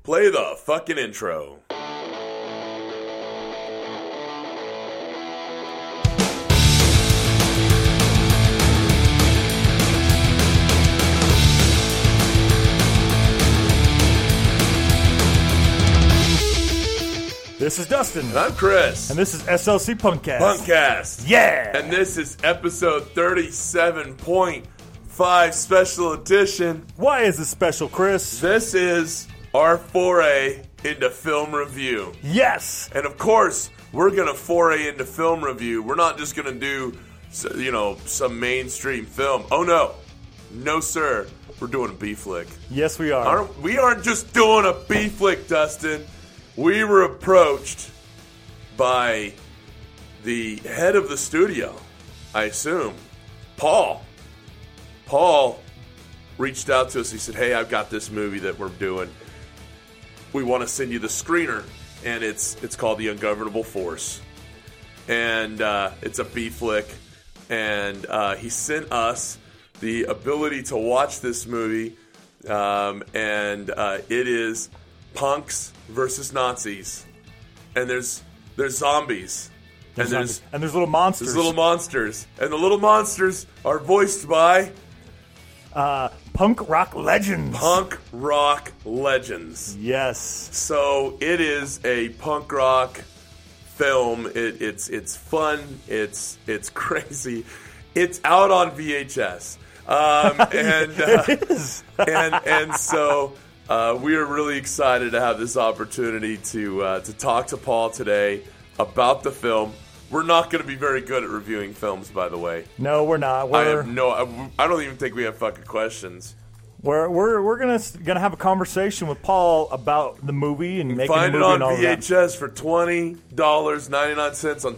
Play the fucking intro. This is Dustin. And I'm Chris. And this is SLC Punkcast. Punkcast. Yeah. And this is episode 37.5 special edition. Why is this special, Chris? This is our foray into film review. Yes. And of course, we're going to foray into film review. We're not just going to do, some mainstream film. Oh, no. No, sir. We're doing a B-flick. Yes, we are. We aren't just doing a B-flick, Dustin. We were approached by the head of the studio, I assume, Paul. Paul reached out to us. He said, hey, I've got this movie that we're doing. We want to send you the screener, and it's called The Ungovernable Force. And it's a B-flick. And he sent us the ability to watch this movie. It is punks versus Nazis, and there's zombies, and there's little monsters. There's little monsters, and the little monsters are voiced by punk rock legends. Punk rock legends. Yes. So it is a punk rock film. It's fun. It's crazy. It's out on VHS. It is. and so. We are really excited to have this opportunity to talk to Paul today about the film. We're not going to be very good at reviewing films, by the way. No, we're not. I don't even think we have fucking questions. We're gonna have a conversation with Paul about the movie and making the movie and all that. Find it on VHS for $20.99 on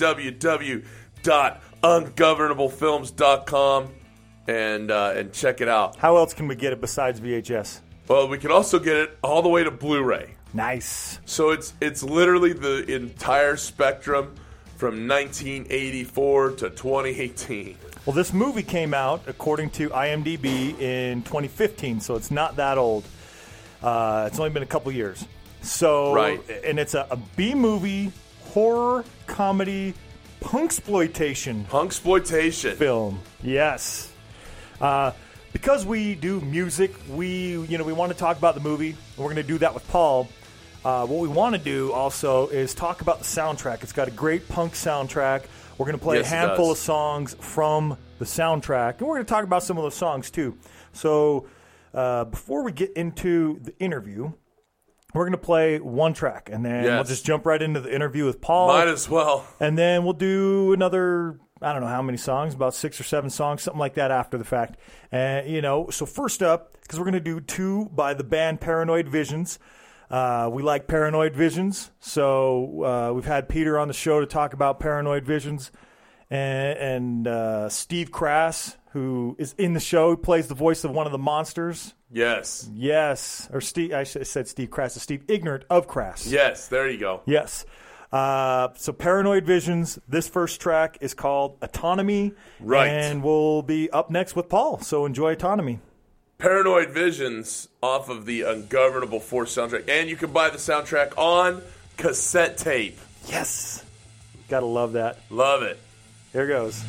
www.ungovernablefilms.com and check it out. How else can we get it besides VHS? Well, we can also get it all the way to Blu-ray. Nice. So it's literally the entire spectrum from 1984 to 2018. Well, this movie came out, according to IMDb, in 2015, so it's not that old. It's only been a couple years. So, right. And it's a B-movie, horror, comedy, punksploitation film. Yes. Because we do music, we want to talk about the movie. And we're going to do that with Paul. What we want to do also is talk about the soundtrack. It's got a great punk soundtrack. We're going to play a handful of songs from the soundtrack, and we're going to talk about some of those songs too. So before we get into the interview, we're going to play one track, and then we'll just jump right into the interview with Paul. Might as well. And then we'll do another, I don't know how many songs, about 6 or 7 songs, something like that after the fact. So first up, because we're going to do 2 by the band Paranoid Visions. We like Paranoid Visions, so we've had Peter on the show to talk about Paranoid Visions. And Steve Crass, who is in the show, plays the voice of one of the monsters. Yes. Or Steve, I said Steve Crass, Steve Ignart of Crass. Yes, there you go. Yes. So Paranoid Visions, this first track is called Autonomy. Right. And we'll be up next with Paul, so enjoy Autonomy. Paranoid Visions off of the Ungovernable Force soundtrack. And you can buy the soundtrack on cassette tape. Yes. Gotta love that. Love it. Here goes.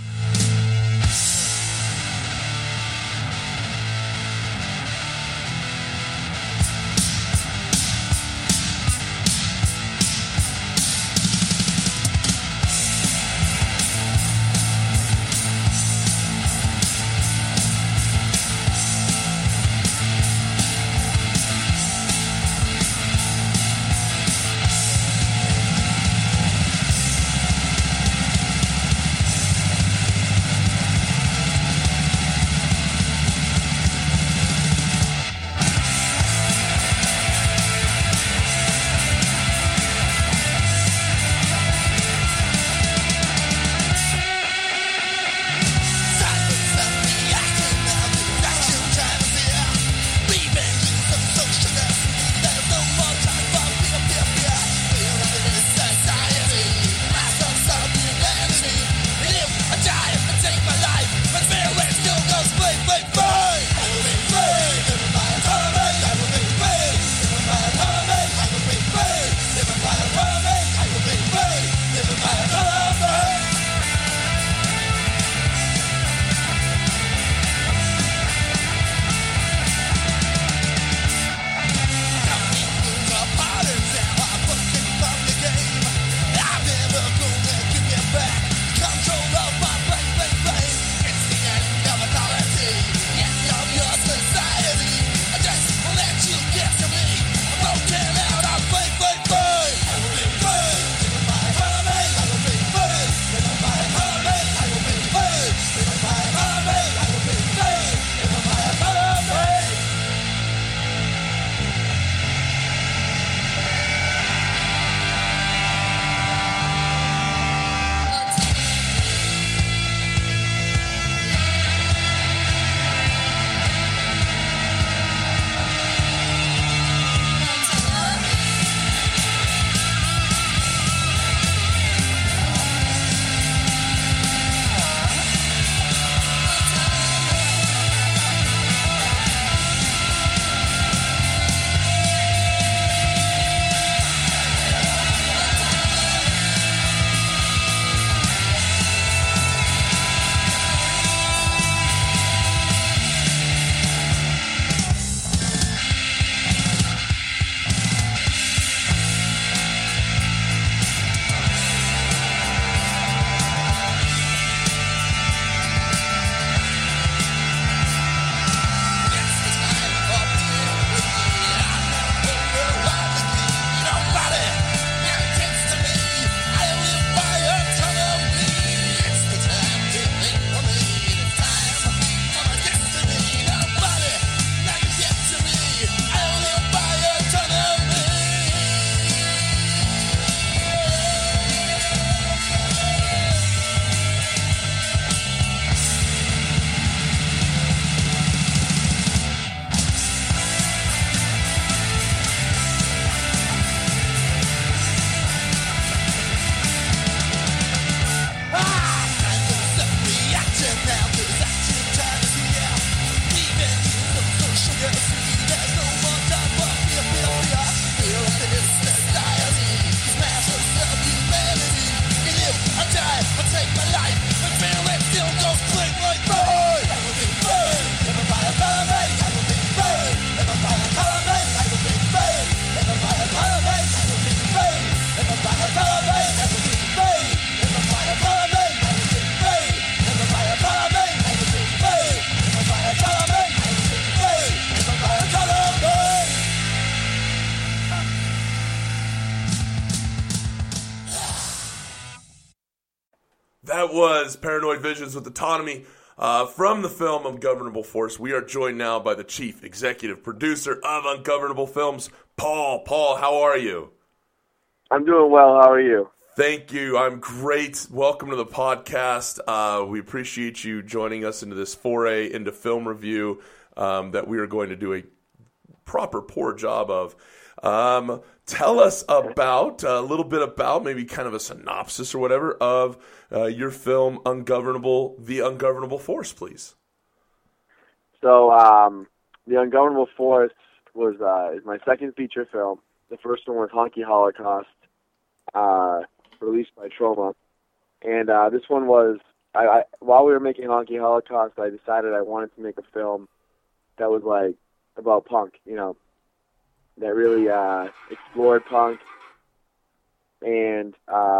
That was Paranoid Visions with Autonomy from the film Ungovernable Force. We are joined now by the chief executive producer of Ungovernable Films, Paul. Paul, how are you? I'm doing well. How are you? Thank you. I'm great. Welcome to the podcast. We appreciate you joining us into this foray into film review that we are going to do a proper poor job of. Tell us about a little bit about maybe kind of a synopsis or whatever of your film The Ungovernable Force, please. So, The Ungovernable Force is my second feature film. The first one was Honky Holocaust, released by Troma, and this one was while we were making Honky Holocaust, I decided I wanted to make a film that was like about punk, that really explored punk and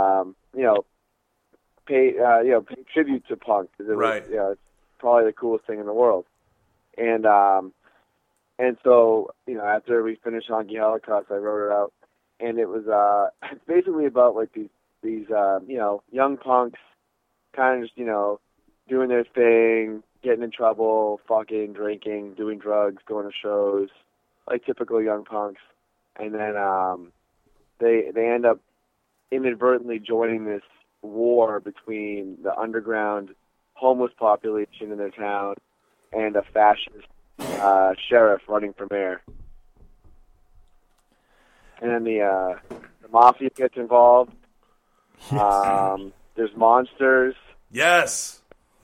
pay tribute to punk, because it's probably the coolest thing in the world. And so after we finished Honky Holocaust, I wrote it out, and it was it's basically about like these young punks kind of just doing their thing, getting in trouble, fucking, drinking, doing drugs, going to shows, like typical young punks, and then they end up inadvertently joining this war between the underground homeless population in their town and a fascist sheriff running for mayor. And then the mafia gets involved. There's monsters. Yes.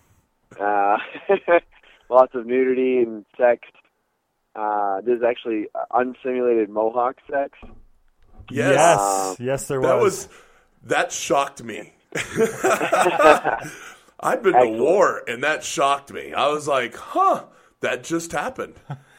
Lots of nudity and sex. There's actually unsimulated Mohawk sex. Yes. Yes, there was. That shocked me. I've been to war, and that shocked me. I was like, that just happened.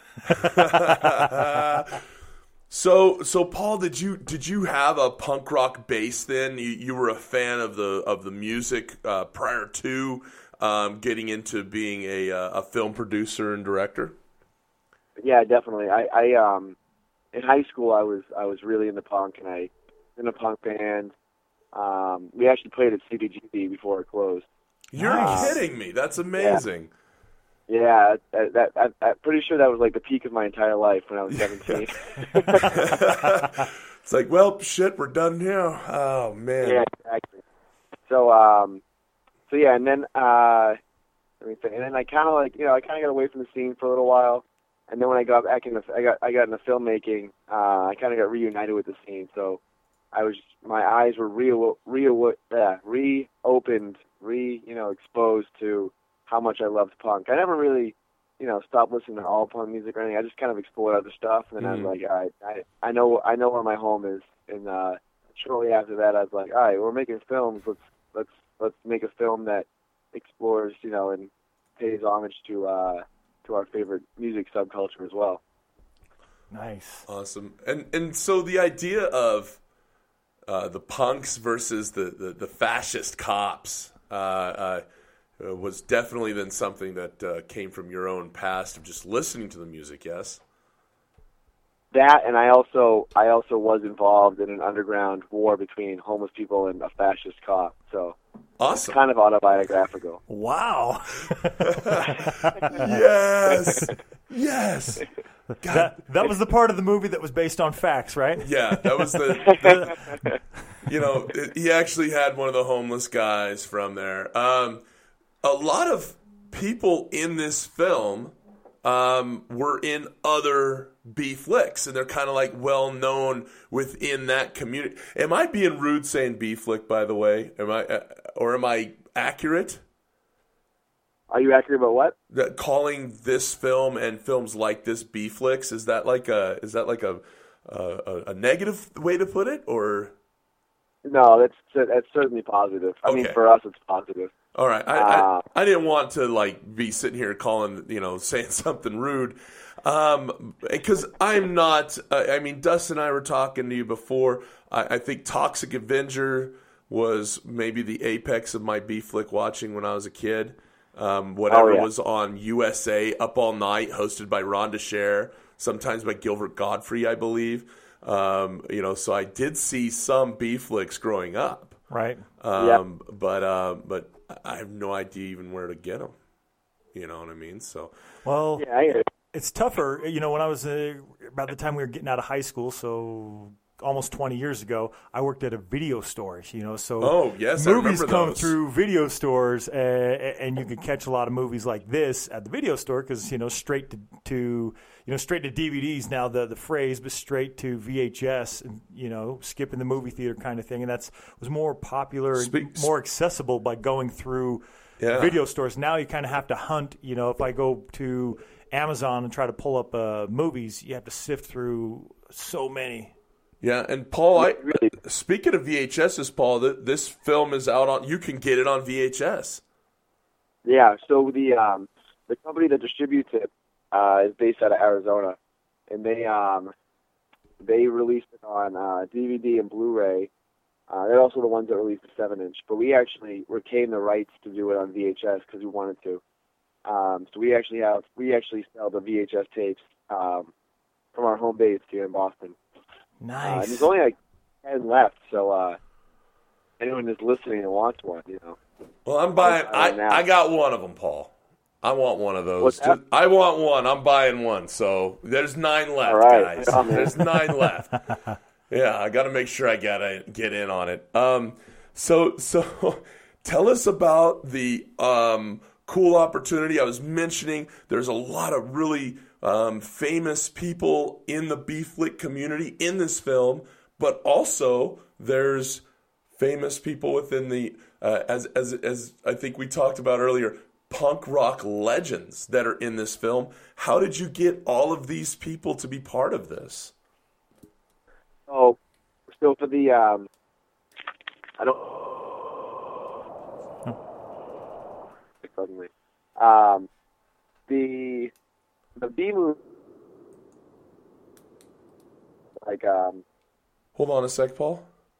So Paul, did you have a punk rock base then? You were a fan of the music prior to getting into being a film producer and director? Yeah, definitely. I in high school I was really into punk, and I was in a punk band. We actually played at CBGB before it closed. You're kidding me. That's amazing. Yeah, I'm pretty sure that was like the peak of my entire life when I was 17. It's like, well, shit, we're done now. Oh man. Yeah, exactly. So yeah, and then let me think. And then I kind of got away from the scene for a little while, and then when I got back into I got into filmmaking, I kind of got reunited with the scene. So my eyes were reopened, exposed to how much I loved punk. I never really, stopped listening to all punk music or anything. I just kind of explored other stuff, and then I was like, all right, I know where my home is. And shortly after that, I was like, all right, we're making films. Let's make a film that explores, and pays homage to our favorite music subculture as well. Nice, awesome. And so the idea of the punks versus the fascist cops was definitely then something that came from your own past of just listening to the music, yes? That, and I also was involved in an underground war between homeless people and a fascist cop. So awesome. It's kind of autobiographical. Wow. Yes. That was the part of the movie that was based on facts, right? Yeah, that was he actually had one of the homeless guys from there. A lot of people in this film were in other B flicks, and they're kind of like well known within that community. Am I being rude saying B flick, by the way? Am I accurate? Are you accurate about what? That calling this film and films like this B flicks, is that like a negative way to put it, or? No, that's certainly positive. I mean, for us, it's positive. All right, I didn't want to be sitting here saying something rude, because I'm not. Dustin and I were talking to you before. I think Toxic Avenger was maybe the apex of my B flick watching when I was a kid. Was on USA Up All Night, hosted by Rhonda Scher, sometimes by Gilbert Godfrey, I believe. So I did see some B flicks growing up. Right. But I have no idea even where to get them. You know what I mean? So, well, Yeah, I hear it. it's tougher. When I was about the time we were getting out of high school, so almost 20 years ago, I worked at a video store. So oh yes, movies I remember come those. through video stores, and you can catch a lot of movies like this at the video store because straight to straight to DVDs now the phrase, but straight to VHS, and skipping the movie theater kind of thing, and was more popular and more accessible by going through video stores. Now you kind of have to hunt. If I go to Amazon and try to pull up movies, you have to sift through so many. Yeah, and Paul, speaking of VHSs, Paul, this film is out on. You can get it on VHS. Yeah, so the company that distributes it is based out of Arizona, and they released it on DVD and Blu-ray. They're also the ones that released the 7-inch, but we actually retained the rights to do it on VHS because we wanted to. So we actually sell the VHS tapes from our home base here in Boston. Nice. And there's only like 10 left, so anyone who's listening and wants one, Well, I'm buying. I got one of them, Paul. I want one of those. What's that? I want one. I'm buying one. So there's 9 left, All right. guys. There's 9 left. Yeah, I got to make sure I gotta get in on it. So tell us about the cool opportunity I was mentioning. There's a lot of really famous people in the B-flick community in this film, but also there's famous people within the as I think we talked about earlier, punk rock legends that are in this film. How did you get all of these people to be part of this? So for the suddenly the B movie Hold on a sec, Paul.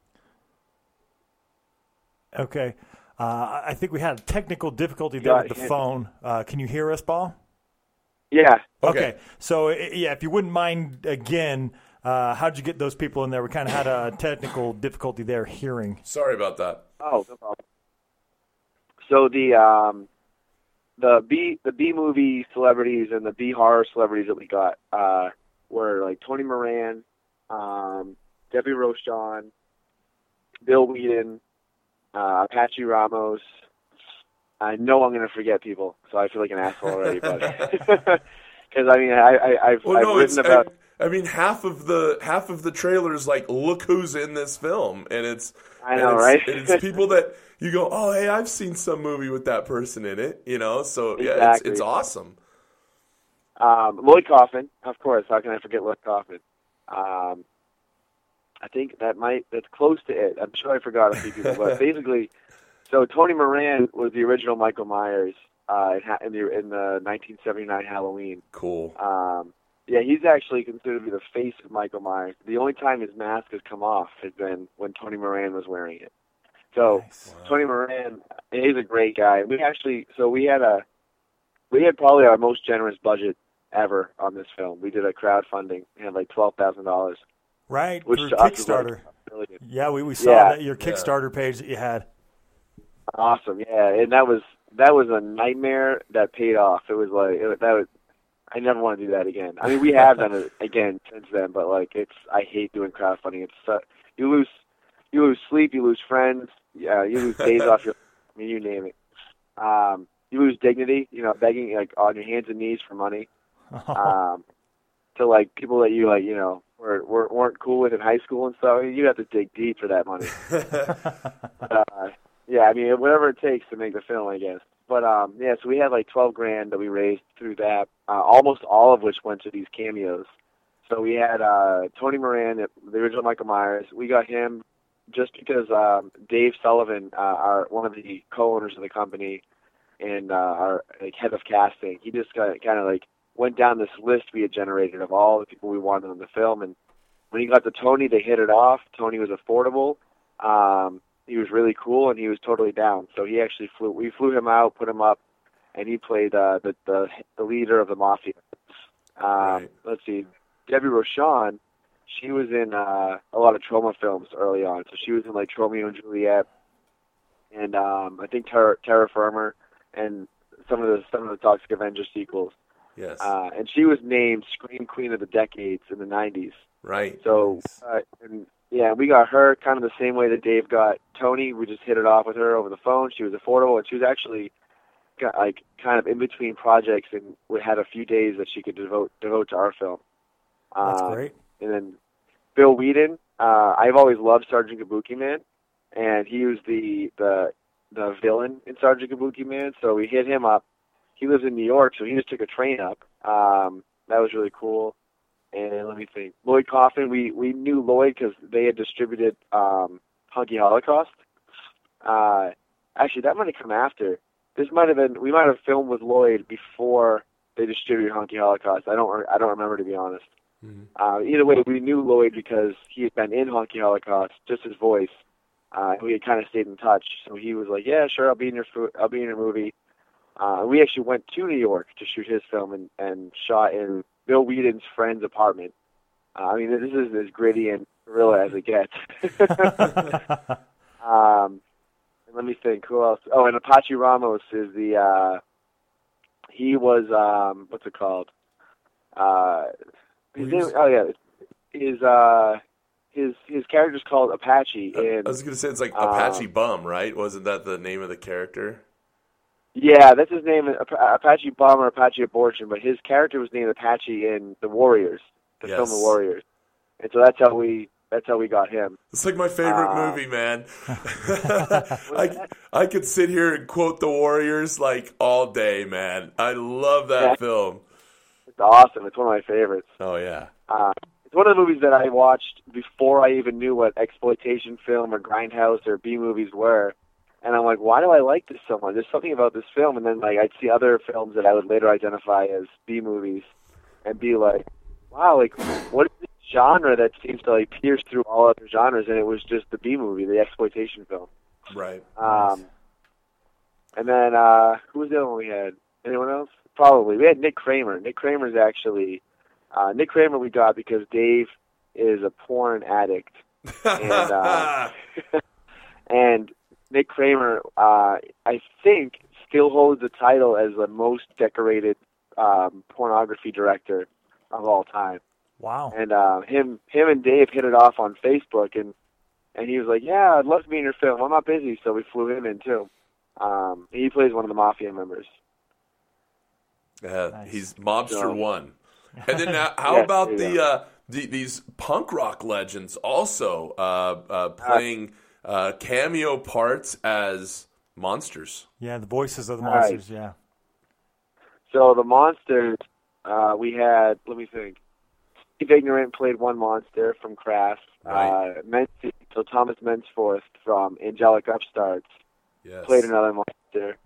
Okay. I think we had a technical difficulty there with the phone. Can you hear us, Paul? Yeah. Okay. So, if you wouldn't mind, again, how'd you get those people in there? We kind of had a technical difficulty there hearing. Sorry about that. Oh, no problem. So the B movie celebrities and the B horror celebrities that we got were like Tony Moran, Debbie Rochon, Bill Whedon, Apache Ramos. I know I'm going to forget people, so I feel like an asshole already, but because I've written about. I mean, half of the trailers like, look who's in this film, and it's right? And it's people that you go, oh hey, I've seen some movie with that person in it, So yeah, exactly. it's awesome. Lloyd Kaufman, of course. How can I forget Lloyd Kaufman? I think that's close to it. I'm sure I forgot a few people, but basically, so Tony Moran was the original Michael Myers in the 1979 Halloween. Cool. Yeah, he's actually considered to be the face of Michael Myers. The only time his mask has come off has been when Tony Moran was wearing it. So Nice. Wow. Tony Moran, he's a great guy. We had probably our most generous budget ever on this film. We did a crowdfunding. We had like $12,000. Right, Which through to us was like Kickstarter. $1 million. Yeah, we saw that your Kickstarter page that you had. Awesome, yeah, and that was a nightmare that paid off. It was like I never want to do that again. I mean, we have done it again since then, but I hate doing crowdfunding. It's you lose sleep, you lose friends, you lose days off your. I mean, you name it. You lose dignity. Begging like on your hands and knees for money. To like people that you weren't cool with in high school and stuff. You have to dig deep for that money. Yeah, I mean, whatever it takes to make the film, I guess. But so we had like $12,000 that we raised through that, almost all of which went to these cameos. So we had Tony Moran, the original Michael Myers. We got him just because Dave Sullivan, one of the co-owners of the company and our head of casting, he just kind of went down this list we had generated of all the people we wanted in the film. And when he got to Tony, they hit it off. Tony was affordable. He was really cool, and he was totally down. So he actually we flew him out, put him up, and he played the leader of the mafia. Right. Let's see, Debbie Rochon, she was in a lot of Troma films early on. So she was in like Romeo and Juliet, and I think Terra Firma, and some of the Toxic Avenger sequels. Yes. And she was named Scream Queen of the Decades in the 90s. Right. So, and yeah, we got her kind of the same way that Dave got Tony. We just hit it off with her over the phone. She was affordable, and she was actually like kind of in between projects, and we had a few days that she could devote to our film. That's great. And then Bill Whedon. I've always loved Sergeant Kabuki Man, and he was the villain in Sergeant Kabuki Man. So we hit him up. He lives in New York, so he just took a train up. That was really cool. And let me think. Lloyd Kaufman, we knew Lloyd because they had distributed Hunky Holocaust. Actually, that might have come after. We might have filmed with Lloyd before they distributed Hunky Holocaust. I don't remember, to be honest. Mm-hmm. Either way, we knew Lloyd because he had been in Hunky Holocaust, just his voice. We had kind of stayed in touch, so he was like, "Yeah, sure, I'll be in your movie." We actually went to New York to shoot his film and shot in Bill Whedon's friend's apartment. I mean, this is as gritty and guerrilla as it gets. Let me think. Who else? Oh, and Apache Ramos is he was, what's it called? His name, his character's called Apache. I was going to say it's like Apache Bum, right? Wasn't that the name of the character? Yeah, that's his name, Apache Bum or Apache Abortion, but his character was named Apache in The Warriors, the film The Warriors. And so that's how we got him. It's like my favorite movie, man. I could sit here and quote The Warriors like all day, man. I love that film. It's awesome. It's one of my favorites. Oh, yeah. It's one of the movies that I watched before I even knew what exploitation film or grindhouse or B movies were. And I'm like, why do I like this so much? There's something about this film. And then like I'd see other films that I would later identify as B movies and be like, wow, like what is this genre that seems to like pierce through all other genres? And it was just the B movie, the exploitation film. Right. And then who was the other one we had? Anyone else? Probably. We had Nick Kramer. Nick Kramer's actually Nick Kramer we got because Dave is a porn addict. And and Nick Kramer, I think, still holds the title as the most decorated pornography director of all time. Wow! And him and Dave hit it off on Facebook, and he was like, "Yeah, I'd love to be in your film. I'm not busy," so we flew him in too. He plays one of the mafia members. Nice. He's Mobster One. And then how about these punk rock legends also playing cameo parts as monsters? Yeah, the voices of the monsters. Right. Yeah. So the monsters, we had. Let me think. Steve Ignorant played one monster from Crass. Right. So Thomas Mensforth from Angelic Upstarts played another monster.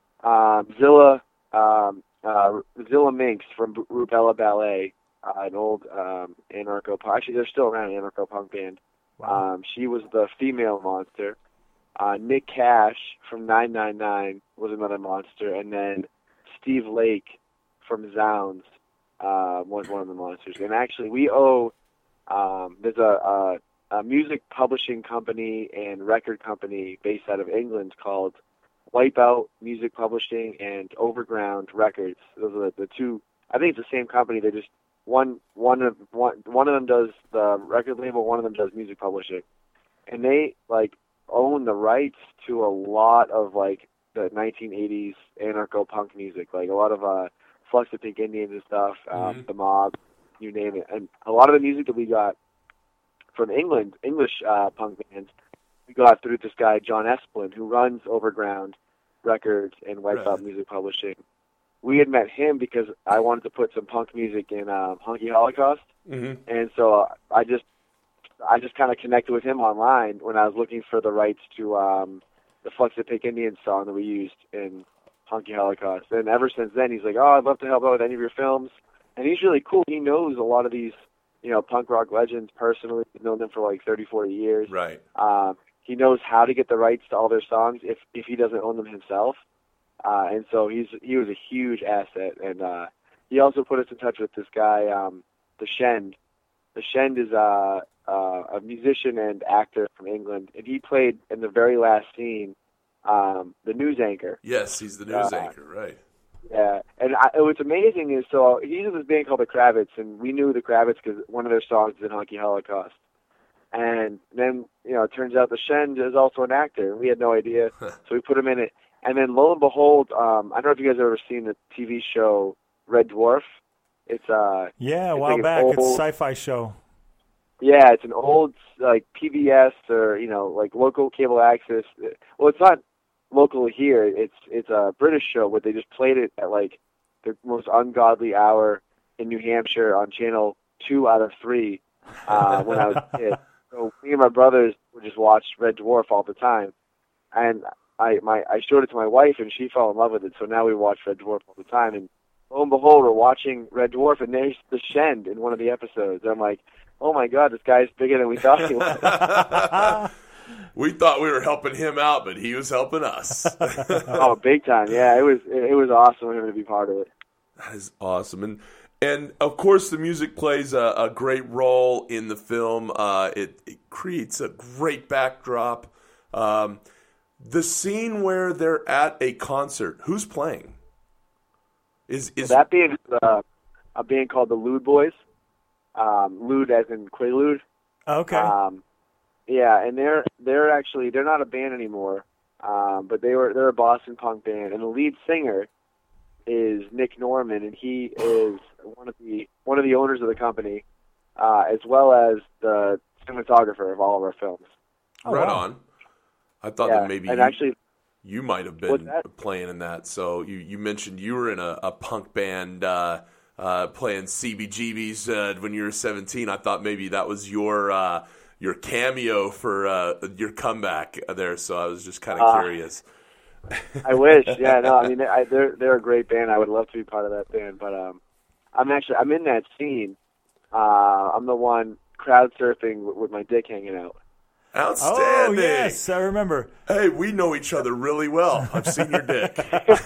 Zilla Minx from Rubella Ballet, an old anarcho-punk. Actually, they're still around, an anarcho-punk band. Wow. She was the female monster. Nick Cash from 999 was another monster. And then Steve Lake from Zounds was one of the monsters. And actually, we owe there's a music publishing company and record company based out of England called Wipeout Music Publishing and Overground Records. Those are the two. I think it's the same company. They just one of them does the record label, one of them does music publishing, and they like own the rights to a lot of like the 1980s anarcho punk music, like a lot of Flux the Pink Indians and stuff, the Mob, you name it, and a lot of the music that we got from England, English punk bands, we got through this guy John Esplin, who runs Overground Records and Wipeout Music Publishing. We had met him because I wanted to put some punk music in Hunky Holocaust, and so I just kind of connected with him online when I was looking for the rights to the Flux the Pink Indians song that we used in Hunky Holocaust. And ever since then, he's like, "Oh, I'd love to help out with any of your films." And he's really cool. He knows a lot of these, punk rock legends personally. He's known them for like 30, 40 years. Right. He knows how to get the rights to all their songs if he doesn't own them himself. And so he was a huge asset. And he also put us in touch with this guy, the Shend. The Shend is a musician and actor from England, and he played in the very last scene the news anchor. Yes, he's the news anchor, right? Yeah, and what's amazing is, so he's in this band called the Kravitz, and we knew the Kravitz because one of their songs is in Honky Holocaust. And then, it turns out the Shend is also an actor, and we had no idea, so we put him in it. And then, lo and behold, I don't know if you guys have ever seen the TV show Red Dwarf. It's a while back. It's a sci-fi show. Yeah, it's an old like PBS or like local cable access. Well, it's not local here. It's a British show where they just played it at like the most ungodly hour in New Hampshire on channel 2 out of 3 when I was a kid. So me and my brothers would just watch Red Dwarf all the time, and I showed it to my wife and she fell in love with it. So now we watch Red Dwarf all the time, and lo and behold, we're watching Red Dwarf, and there's the Shend in one of the episodes. And I'm like, oh my God, this guy's bigger than we thought he was. We thought we were helping him out, but he was helping us. Oh, big time! Yeah, it was awesome for him to be part of it. That is awesome, and of course the music plays a great role in the film. It creates a great backdrop. The scene where they're at a concert, who's playing? Is that being a band called the Lude Boys? Lude as in Quaalude. Okay. Yeah, and they're actually not a band anymore, but they're a Boston punk band, and the lead singer is Nick Norman, and he is one of the owners of the company, as well as the cinematographer of all of our films. Right on. I thought that maybe you might have been playing in that. So you mentioned you were in a punk band playing CBGBs when you were 17. I thought maybe that was your cameo for your comeback there. So I was just kind of curious. I wish. Yeah, no, I mean they're a great band. I would love to be part of that band, but I'm in that scene. I'm the one crowd surfing with my dick hanging out. Outstanding. Oh, yes, I remember. Hey, we know each other really well. I've seen your dick.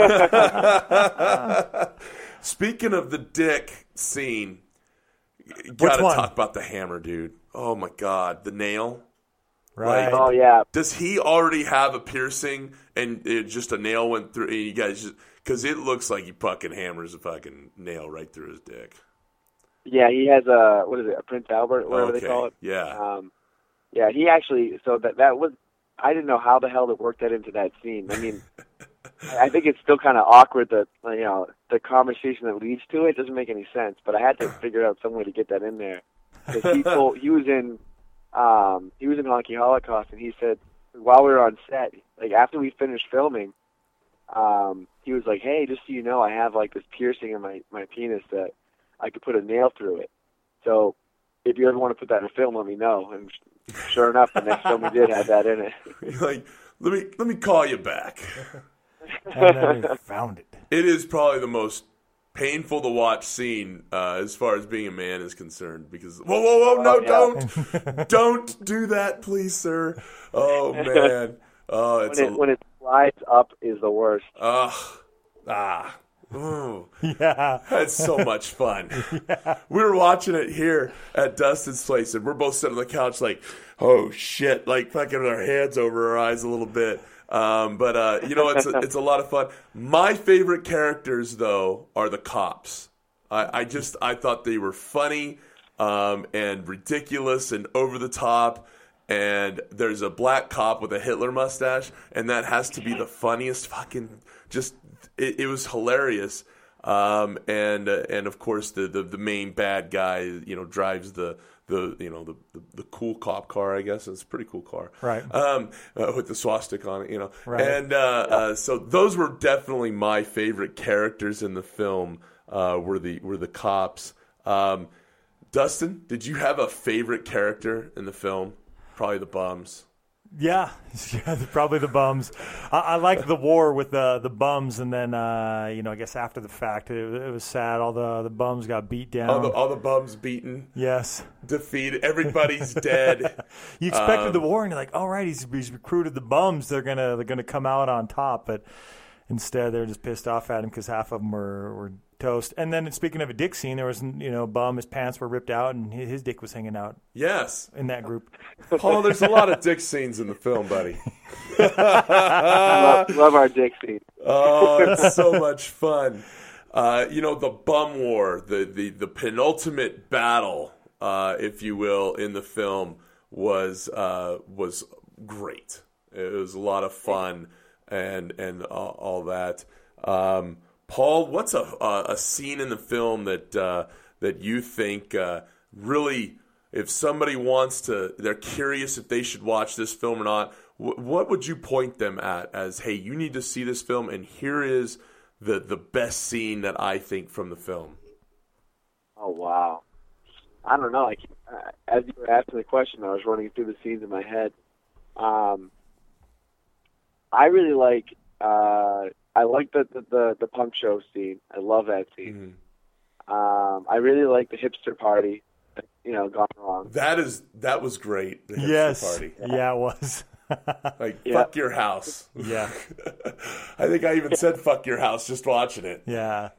Speaking of the dick scene, you gotta talk about the hammer, dude. Oh my God, the nail. Right. Oh yeah. Does he already have a piercing and just a nail went through? And you guys just because it looks like he fucking hammers a fucking nail right through his dick. Yeah, he has a Prince Albert, whatever they call it. Yeah. Yeah, he actually. So that was. I didn't know how the hell to work that into that scene. I mean, I think it's still kind of awkward that the conversation that leads to it doesn't make any sense. But I had to figure out some way to get that in there because he was in Honky Holocaust, and he said while we were on set, like after we finished filming, he was like, "Hey, just so you know, I have like this piercing in my penis that I could put a nail through it. So if you ever want to put that in a film, let me know." And sure enough, the next film we did had that in it. You're like, let me call you back. And then we found it. It is probably the most painful to watch scene as far as being a man is concerned. Because whoa, no, yeah. don't do that, please, sir. Oh man, when it slides up is the worst. Ooh. Yeah. That's so much fun. Yeah. We were watching it here at Dustin's place, and we're both sitting on the couch like, oh, shit, like fucking our hands over our eyes a little bit. But it's a lot of fun. My favorite characters, though, are the cops. I thought they were funny and ridiculous and over the top. And there's a black cop with a Hitler mustache, and that has to be the funniest fucking just – it was hilarious. And of course the main bad guy, drives the cool cop car, I guess. It's a pretty cool car. Right. With the swastika on it, Right. And so those were definitely my favorite characters in the film, were the cops. Dustin, did you have a favorite character in the film? Probably the bums. Yeah, probably the bums. I like the war with the bums, and then I guess after the fact, it was sad. All the bums got beat down. All the bums beaten. Yes, defeated. Everybody's dead. You expected the war, and you're like, all right, he's recruited the bums. They're gonna come out on top, but instead they're just pissed off at him because half of them were toast. And then speaking of a dick scene, there was a bum. His pants were ripped out, and his dick was hanging out. Yes, in that group. Paul, there's a lot of dick scenes in the film, buddy. love our dick scene. Oh, it's so much fun. The bum war, the penultimate battle, if you will, in the film was great. It was a lot of fun and all that. Paul, what's a scene in the film that you think really, if somebody they're curious if they should watch this film or not, what would you point them at as, hey, you need to see this film, and here is the best scene that I think from the film? Oh, wow. I don't know. As you were asking the question, I was running through the scenes in my head. I really like the punk show scene. I love that scene. Mm-hmm. I really like the hipster party, gone wrong. That was great. The hipster party. Yeah, it was. Fuck your house. Yeah. I think I even said fuck your house just watching it. Yeah.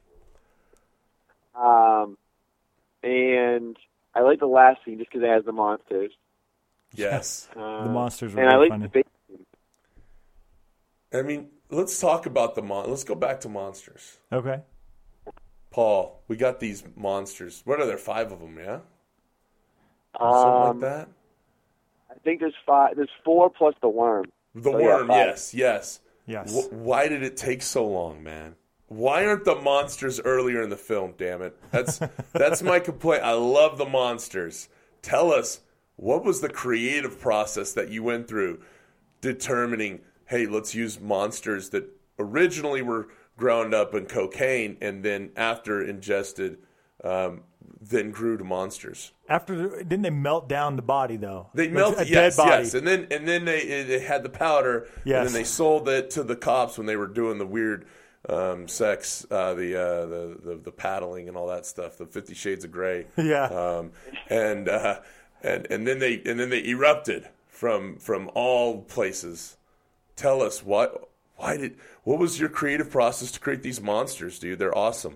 And I like the last scene just because it has the monsters. Yes. The monsters were and really I like funny. the big scene. I mean, let's talk about let's go back to monsters. Okay. Paul, we got these monsters. What are there, 5 of them, yeah? Something like that? I think there's 5. There's 4 plus the worm. The worm, yeah, yes. Yes. Why did it take so long, man? Why aren't the monsters earlier in the film, damn it? That's my complaint. I love the monsters. Tell us, what was the creative process that you went through determining, hey, let's use monsters that originally were ground up in cocaine and then after ingested, then grew to monsters. Didn't they melt down the body though? They melted, dead body. yes, and then they had the powder, yes. And then they sold it to the cops when they were doing the weird sex, the paddling and all that stuff, the 50 Shades of Grey. Yeah. And then they erupted from all places. Tell us what was your creative process to create these monsters, dude? They're awesome.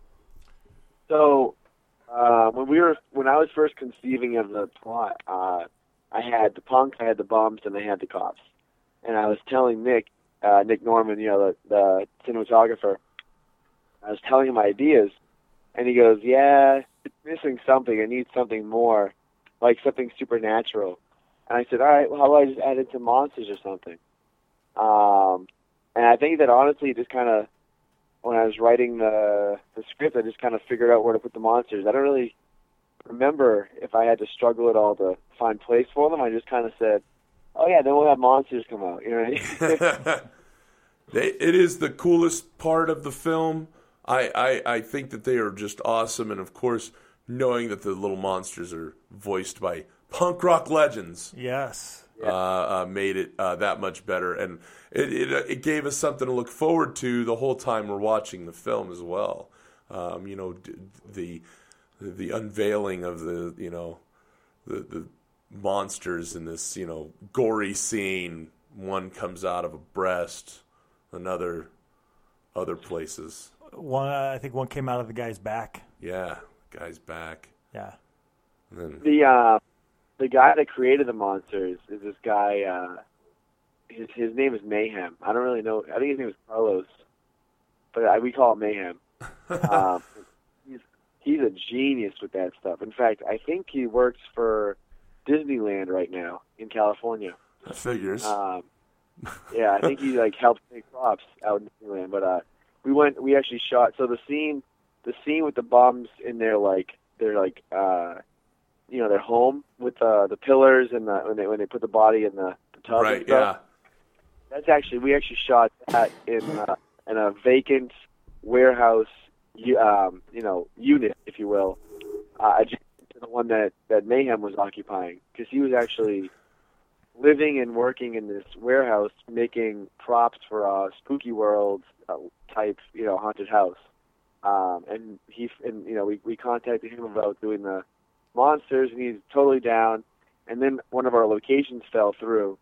So when I was first conceiving of the plot, I had the punks, I had the bums, and I had the cops. And I was telling Nick Norman, the cinematographer, I was telling him my ideas, and he goes, "Yeah, it's missing something. I need something more, like something supernatural." And I said, "All right, well, how about I just add in some monsters or something?" And I think that honestly, just kind of, when I was writing the script, I just kind of figured out where to put the monsters. I don't really remember if I had to struggle at all to find place for them. I just kind of said, "Oh yeah, then we'll have monsters come out." You know what I mean? It is the coolest part of the film. I think that they are just awesome, and of course, knowing that the little monsters are voiced by punk rock legends. Yes. Made it that much better, and it gave us something to look forward to the whole time we're watching the film as well. The unveiling of the monsters in this gory scene. One comes out of a breast, another other places. I think one came out of the guy's back. Yeah, guy's back. Yeah. And then, the guy that created the monsters is this guy. His name is Mayhem. I don't really know. I think his name is Carlos, but we call him Mayhem. He's a genius with that stuff. In fact, I think he works for Disneyland right now in California. that figures. Yeah, I think he helps make props out in Disneyland. But we actually shot. So the scene with the bums in their their home with the pillars and when they put the body in the tub. Right. And stuff. Yeah. We actually shot that in a vacant warehouse, unit, if you will, adjacent to the one that Mayhem was occupying, because he was actually living and working in this warehouse making props for a Spooky World type, haunted house. And we contacted him about doing the monsters, and he's totally down. And then one of our locations fell through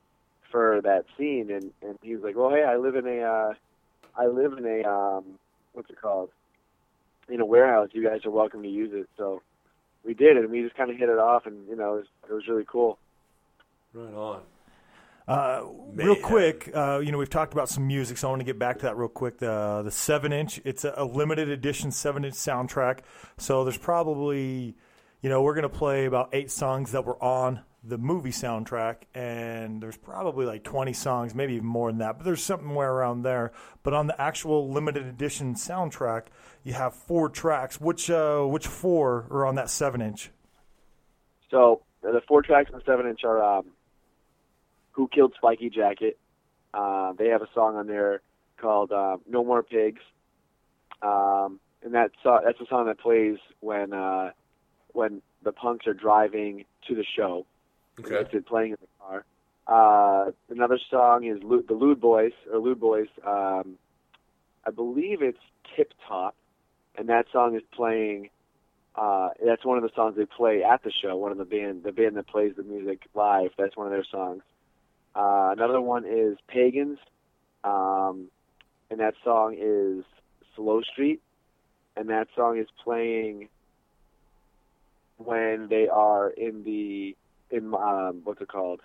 for that scene, and he was like, "Well, hey, I live in a what's it called, in a warehouse. You guys are welcome to use it. So we did it, and we just kind of hit it off, and it was really cool. Right on. Real quick, we've talked about some music, so I want to get back to that real quick. The 7-inch, it's a limited edition 7-inch soundtrack. So there's probably, we're going to play about 8 songs that were on the movie soundtrack, and there's probably like 20 songs, maybe even more than that, but there's somewhere around there. But on the actual limited edition soundtrack, you have 4 tracks. Which 4 are on that 7-inch? So the 4 tracks on the 7-inch are Who Killed Spiky Jacket? They have a song on there called No More Pigs. And that's a song that plays when the punks are driving to the show. Okay. It's playing in the car. Another song is the Lewd Boys. I believe it's Tip Top, and that song is playing. That's one of the songs they play at the show. One of the band that plays the music live. That's one of their songs. Another one is Pagans, and that song is Slow Street, and that song is playing when they are in what's it called?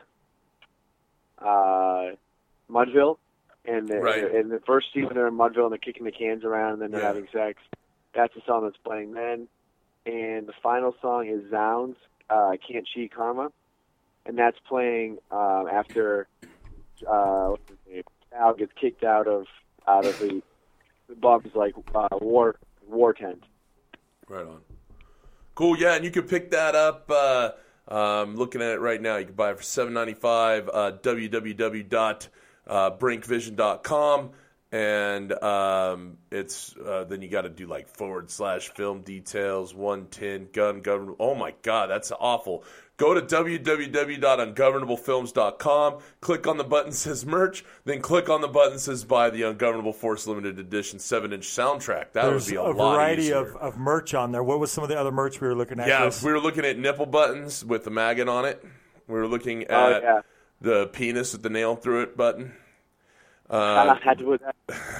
Mudville, and in the first scene when they're in Mudville and they're kicking the cans around and then they're having sex. That's the song that's playing then. And the final song is Zounds, Can't Cheat Karma, and that's playing after what's his name? Al gets kicked out of the Bub's like war tent. Right on. Cool, yeah, and you can pick that up. Looking at it right now, you can buy it for $7.95. www.brinkvision.com, and it's then you got to do like /film details 110 gun government. Oh my God, that's awful. Go to www.ungovernablefilms.com, click on the button that says merch, then click on the button that says buy the Ungovernable Force Limited Edition 7-inch soundtrack. That would be a lot variety easier. of merch on there. What was some of the other merch we were looking at? Yeah, Chris? we were looking at nipple buttons with the maggot on it. We were looking at the penis with the nail through it button. Had to put that.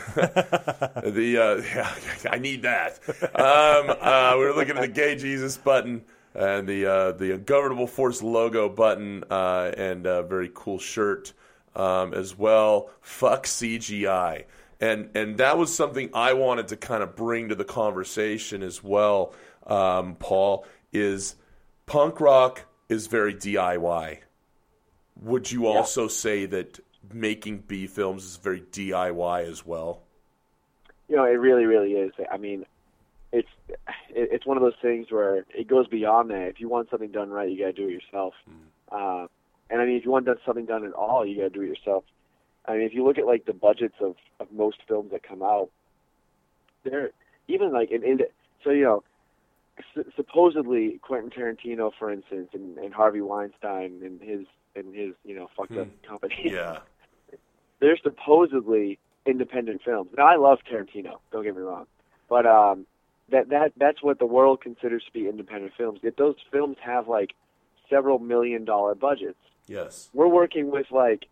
I need that. We were looking at the Gay Jesus button and the Ungovernable Force logo button and a very cool shirt as well. Fuck CGI. And that was something I wanted to kind of bring to the conversation as well, Paul, is punk rock is very DIY. Would you also say that making B films is very DIY as well? It really, really is. I mean, it's one of those things where it goes beyond that. If you want something done right, you got to do it yourself. And I mean, if you want something done at all, you got to do it yourself. I mean, if you look at like the budgets of most films that come out, they're even like supposedly Quentin Tarantino, for instance, and Harvey Weinstein and his fucked up company. Yeah. They're supposedly independent films. Now, I love Tarantino, don't get me wrong, but that's what the world considers to be independent films. Yet those films have like several $1 million budgets. Yes. We're working with like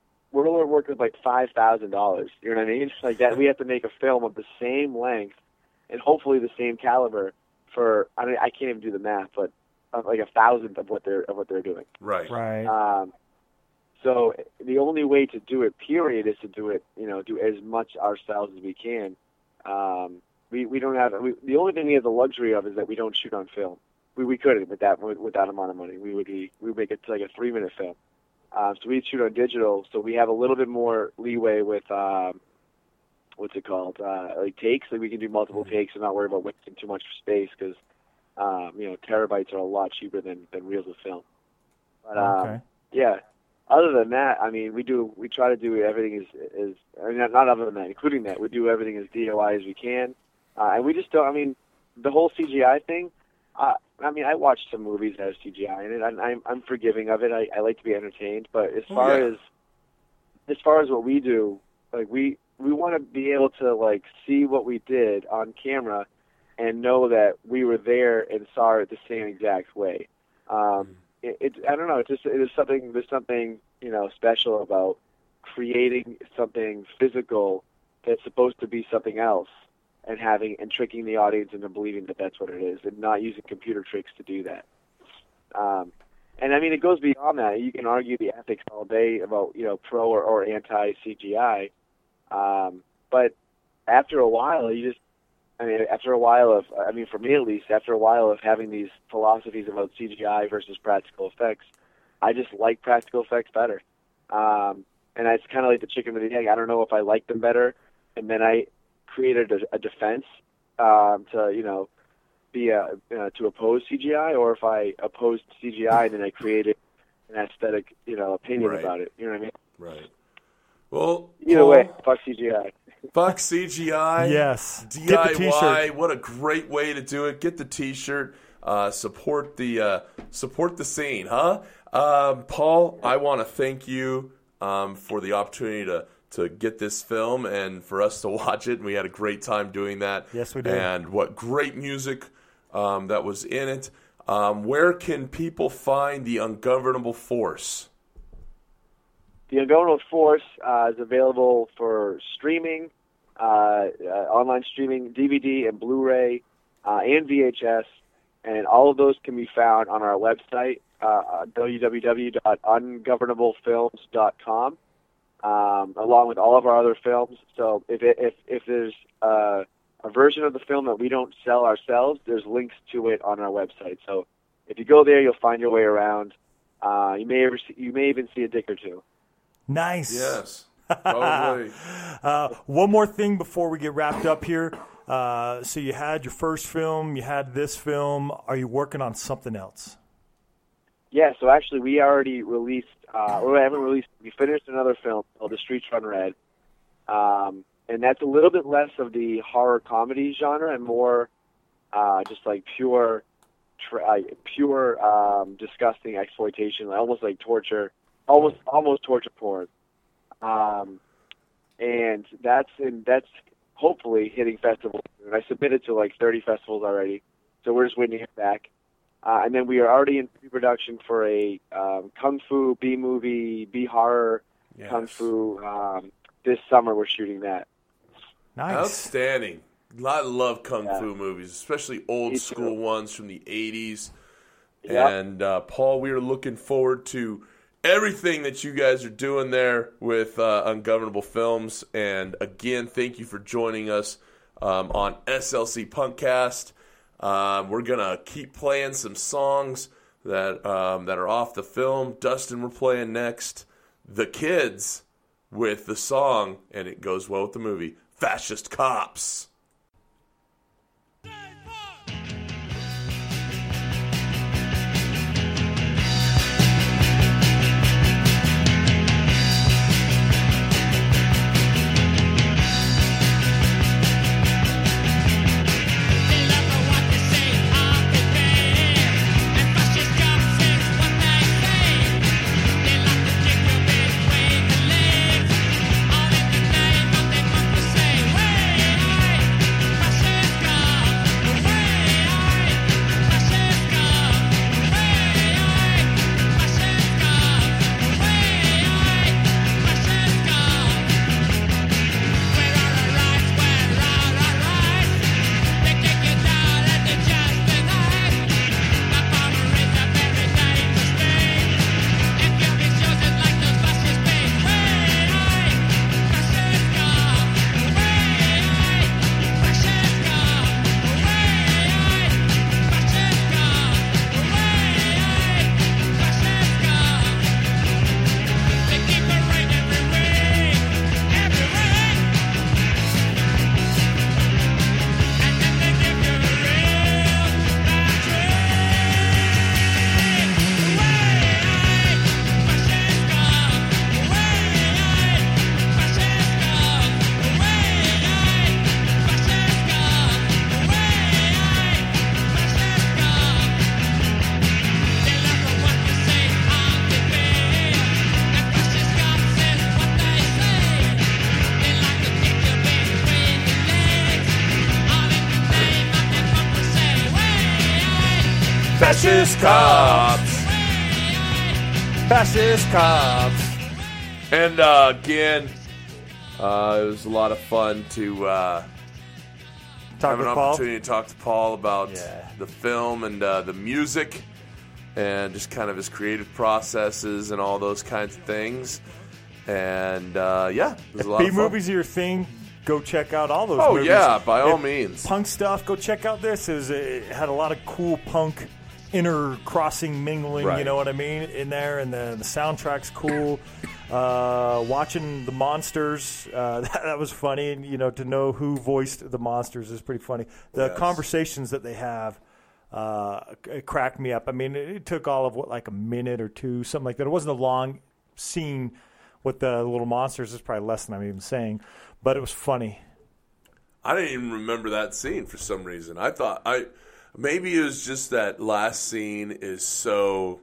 $5,000. You know what I mean? Like that, we have to make a film of the same length and hopefully the same caliber for. I mean, I can't even do the math, but like 1,000th of what they're doing. Right. Right. So the only way to do it, period, is to do it. Do as much ourselves as we can. We don't have. The only thing we have the luxury of is that we don't shoot on film. We couldn't with that amount of money. We would make it like a 3-minute film. So we shoot on digital, so we have a little bit more leeway with what's it called? Like takes. Like we can do multiple takes and not worry about wasting too much space because terabytes are a lot cheaper than reels of film. But Okay. yeah. Other than that, I mean, we try to do everything not other than that, including that, we do everything as DIY as we can, and we just don't. I mean, the whole CGI thing. I mean, I watched some movies that have CGI in it. I'm forgiving of it. I like to be entertained, but as far as what we do, like we want to be able to like see what we did on camera and know that we were there and saw it the same exact way. I don't know. There's something special about creating something physical that's supposed to be something else, and tricking the audience into believing that that's what it is, and not using computer tricks to do that. And I mean, it goes beyond that. You can argue the ethics all day about, you know, pro or anti CGI, but after a while, for me at least, after a while of having these philosophies about CGI versus practical effects, I just like practical effects better. And it's kind of like the chicken and the egg. I don't know if I like them better, and then I created a defense to, you know, to oppose CGI, or if I opposed CGI and then I created an aesthetic, you know, opinion about it. You know what I mean? Right. Well, either way, fuck CGI. Fuck CGI. Yes. DIY. Get the t-shirt. What a great way to do it. Get the T-shirt. Support the scene, huh? Paul, I want to thank you for the opportunity to get this film and for us to watch it. And we had a great time doing that. Yes, we did. And what great music that was in it. Where can people find The Ungovernable Force? The Ungovernable Force is available for streaming, online streaming, DVD and Blu-ray, and VHS, and all of those can be found on our website, www.ungovernablefilms.com, along with all of our other films. So if there's a version of the film that we don't sell ourselves, there's links to it on our website. So if you go there, you'll find your way around. You may even see a dick or two. Nice. Yes. Totally. One more thing before we get wrapped up here. So you had your first film, you had this film. Are you working on something else? Yeah, so actually we already released, we finished another film called The Streets Run Red. And that's a little bit less of the horror comedy genre and more just like pure disgusting exploitation, almost like torture, almost torture porn. And that's hopefully hitting festivals. And I submitted to like 30 festivals already, so we're just waiting to hear back. And then we are already in pre-production for a kung fu B-movie, B-horror kung fu. This summer we're shooting that. Nice. Outstanding. I love kung fu movies, especially old school ones from the 80s. Yep. And Paul, we are looking forward to everything that you guys are doing there with Ungovernable Films. And again, thank you for joining us on SLC Punkcast. We're going to keep playing some songs that are off the film. Dustin, we're playing next The Kids with the song, and it goes well with the movie, Fascist Cops. Fascist Cops. Fascist Cops. And again, it was a lot of fun to have an with Paul? opportunity to talk to Paul about Yeah. the film and the music and just kind of his creative processes and all those kinds of things. And, yeah, it was a lot of fun. B-movies are your thing. Go check out all those Oh, movies. yeah, by all means. Punk stuff, go check out this. It had a lot of cool punk intercrossing, mingling, Right. you know what I mean, in there. And the soundtrack's cool. Watching the Monsters, that was funny. And, you know, to know who voiced the Monsters is pretty funny. The Yes. conversations that they have it cracked me up. I mean, it took all of, like a minute or two, something like that. It wasn't a long scene with the little monsters. It's probably less than I'm even saying. But it was funny. I didn't even remember that scene for some reason. I thought maybe it was just that last scene is so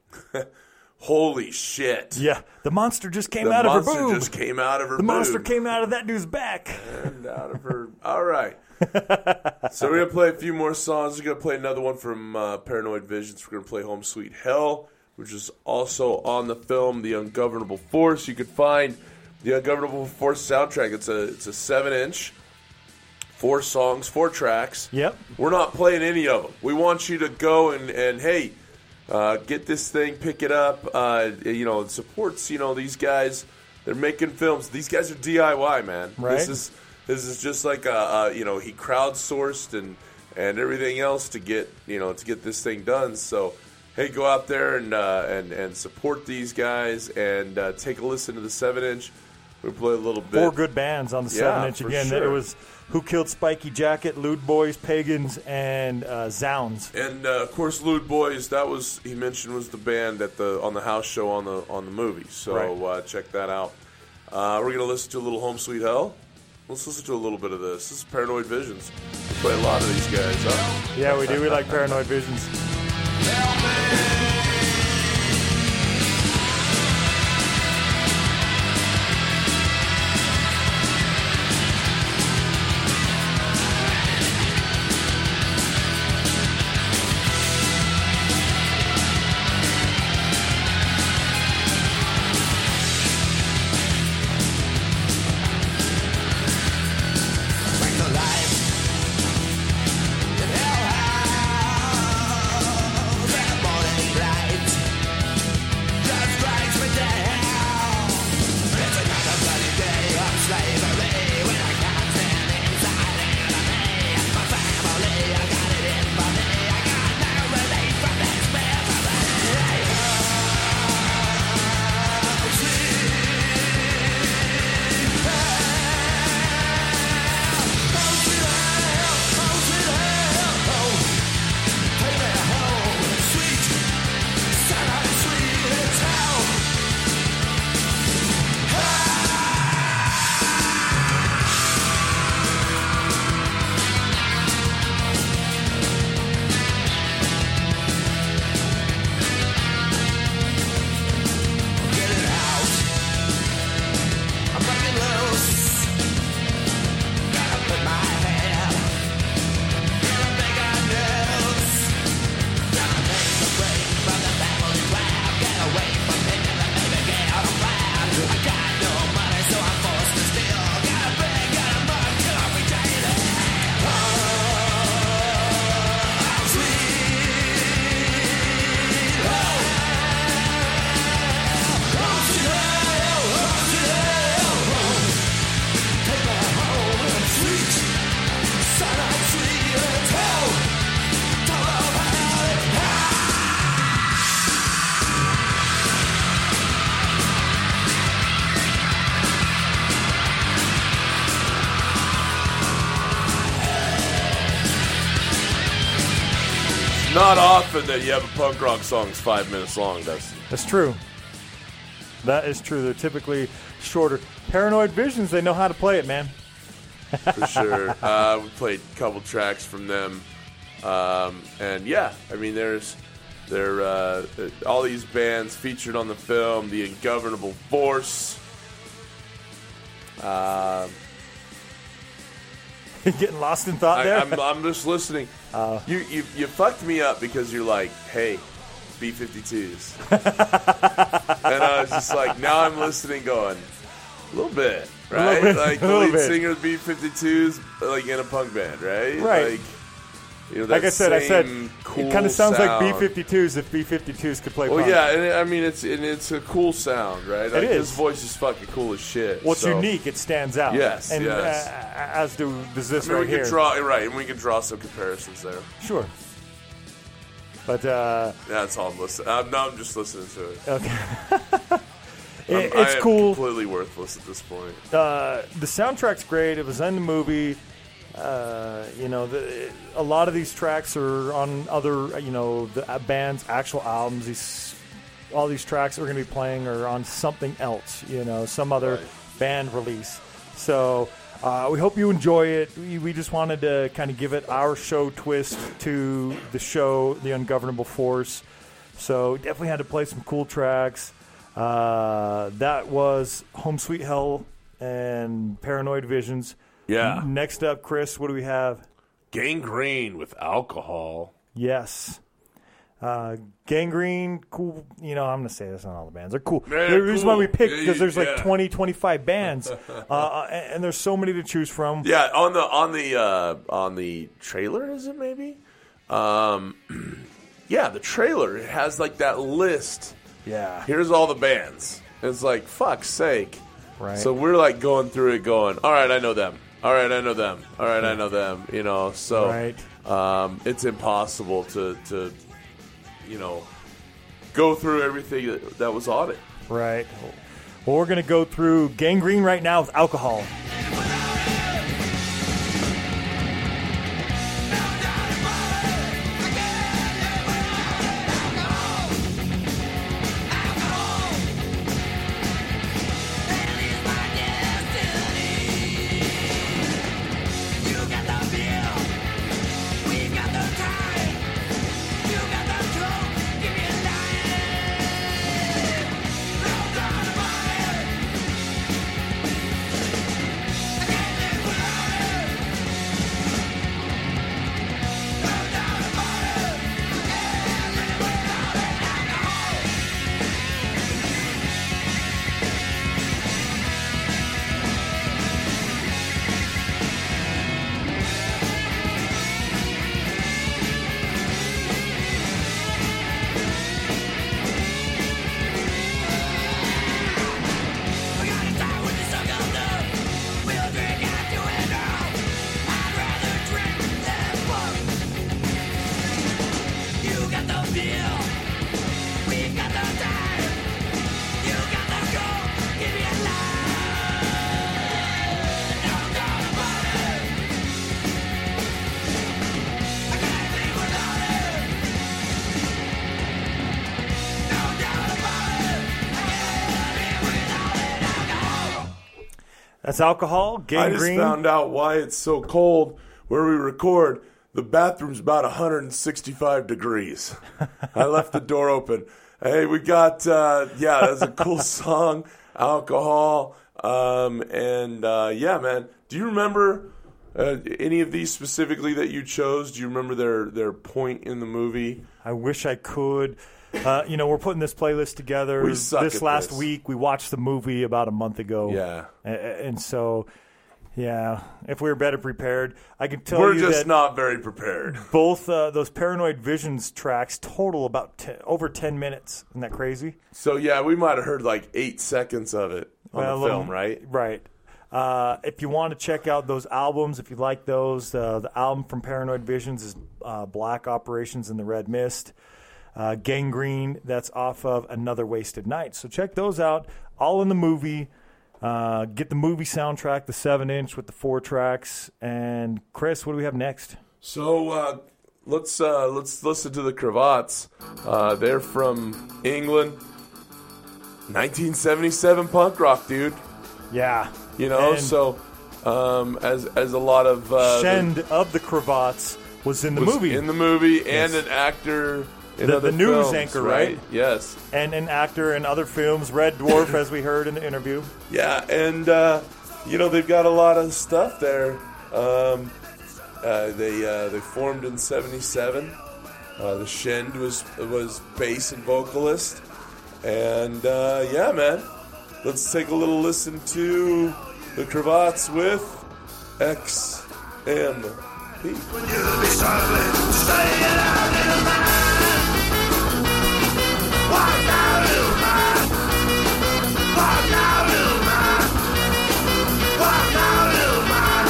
holy shit. Yeah, the monster just came The out of her monster boob. just came out of her The monster boob. came out of that dude's back. And out of her. All right. So we're going to play a few more songs. We're going to play another one from Paranoid Visions. We're going to play Home Sweet Hell, which is also on the film The Ungovernable Force. You can find the Ungovernable Force soundtrack. It's a 7-inch, 4 songs, 4 tracks. Yep. We're not playing any of them. We want you to go and hey, get this thing, pick it up. It supports, these guys. They're making films. These guys are DIY, man. Right. This is just like he crowdsourced and everything else to get this thing done. So hey, go out there and support these guys and take a listen to the 7-inch. We play a little bit. 4 good bands on the 7-inch for again. sure. It was Who Killed Spiky Jacket, Lewd Boys, Pagans, and Zounds. And of course, Lewd Boys. That was he mentioned was the band on the house show on the movie. So Right. check that out. We're gonna listen to a little Home Sweet Hell. Let's listen to a little bit of this. This is Paranoid Visions. We play a lot of these guys. Huh? Yeah, we do. We like Paranoid Visions. Not often that you have a punk rock song that's 5 minutes long, Dustin. That's true. That is true. They're typically shorter. Paranoid Visions, they know how to play it, man. For sure. We played a couple tracks from them. And yeah, I mean, there all these bands featured on the film, The Ungovernable Force. Getting lost in thought there. I'm just listening. You fucked me up because you're like, hey, B-52s. And I was just like, now I'm listening going, a little bit. right? bit, Like a the little lead bit. singer of B-52s, like in a punk band, right? Right. Like, you know, Like that I said, same cool it kind of sounds sound. like B-52s if B-52s could play Well, punk. yeah, and I mean it's a cool sound, right? Like, is. His voice is fucking cool as shit. Well, it's so. unique. It stands out. Yes, and yes. As does this I mean, right we here. can draw right, and we can draw some comparisons there. Sure. But That's all I'm listening. I'm just listening to it. okay. I It's am cool. completely worthless at this point. The soundtrack's great. It was in the movie. A lot of these tracks are on other, the band's actual albums. All these tracks that we're going to be playing are on something else, some other Right. band release. So we hope you enjoy it. We just wanted to kind of give it our show twist to the show, The Ungovernable Force. So definitely had to play some cool tracks. That was Home Sweet Hell and Paranoid Visions. Yeah. Next up, Chris, what do we have? Gangrene with alcohol. Yes. Gangrene, cool. I'm going to say this on all the bands. They're cool. Yeah, The reason why cool. we picked, Yeah, because there's like yeah. 20, 25 bands, and there's so many to choose from. Yeah, on the trailer, is it maybe? Yeah, the trailer, it has like that list. Yeah. Here's all the bands. It's like, fuck's sake. Right. So we're like going through it going, all right, I know them. All right, I know them. All right, I know them. So Right. it's impossible to go through everything that was on it. Right. Well, we're going to go through Gangrene right now with Alcohol. That's Alcohol, Gangrene. I just found out why it's so cold where we record. The bathroom's about 165 degrees. I left the door open. Hey, we got, that's a cool song, Alcohol. Yeah, man. Do you remember any of these specifically that you chose? Do you remember their point in the movie? I wish I could. We're putting this playlist together. We suck This at last this. week, we watched the movie about a month ago. Yeah. And so, yeah, if we were better prepared, I can tell We're you just that not very prepared. both those Paranoid Visions tracks total about over 10 minutes. Isn't that crazy? So, yeah, we might have heard like 8 seconds of it on the film, right? Right. If you want to check out those albums, if you like those, the album from Paranoid Visions is Black Operations in the Red Mist. Gangrene, that's off of Another Wasted Night. So check those out. All in the movie. Get the movie soundtrack, the 7-inch with the 4 tracks. And Chris, what do we have next? So let's listen to the Cravats. They're from England. 1977 punk rock, dude. Yeah. And so as a lot of Shend of the Cravats was in the movie. In the movie, Yes. and an actor in The other news films, anchor, right? Yes. And an actor in other films, Red Dwarf, as we heard in the interview. Yeah, and they've got a lot of stuff there. They formed in '77. The Shend was bass and vocalist, and man, let's take a little listen to The Cravats with XMP. When you'll be struggling, stay alive, little man. Walk now, little man. Walk now, little man. Walk now, little man.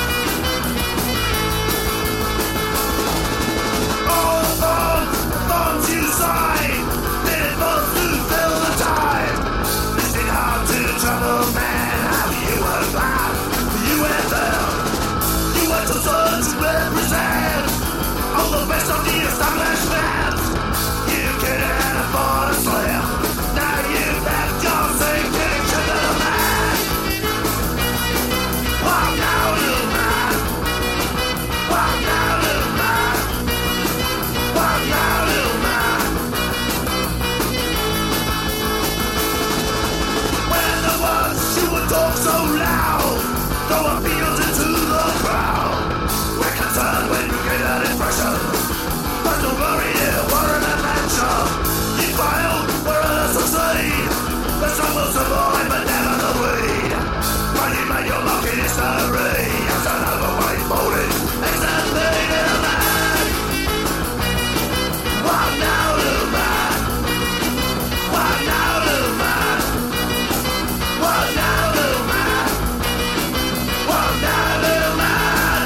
All the thorns you sign, they're both to fill the time. Listening hard to the trouble, man. Have you heard that? You were there. You were the sons who represent all the best of the establishment. You couldn't afford a slip. Now you've left your same picture, little man. Walk now, little man. Walk now, little man. Walk now, little man. When the words you would talk so loud, throw appeals into the crowd. We're concerned when you get that impression. But don't worry, dear, we're an adventure. You failed, we're a succeed. The sun will survive, but never the weed. When you made your mark in history, as another way folded, except the little man. Walk now, little man. Walk now, little man. Walk now, little man. Walk now, little man.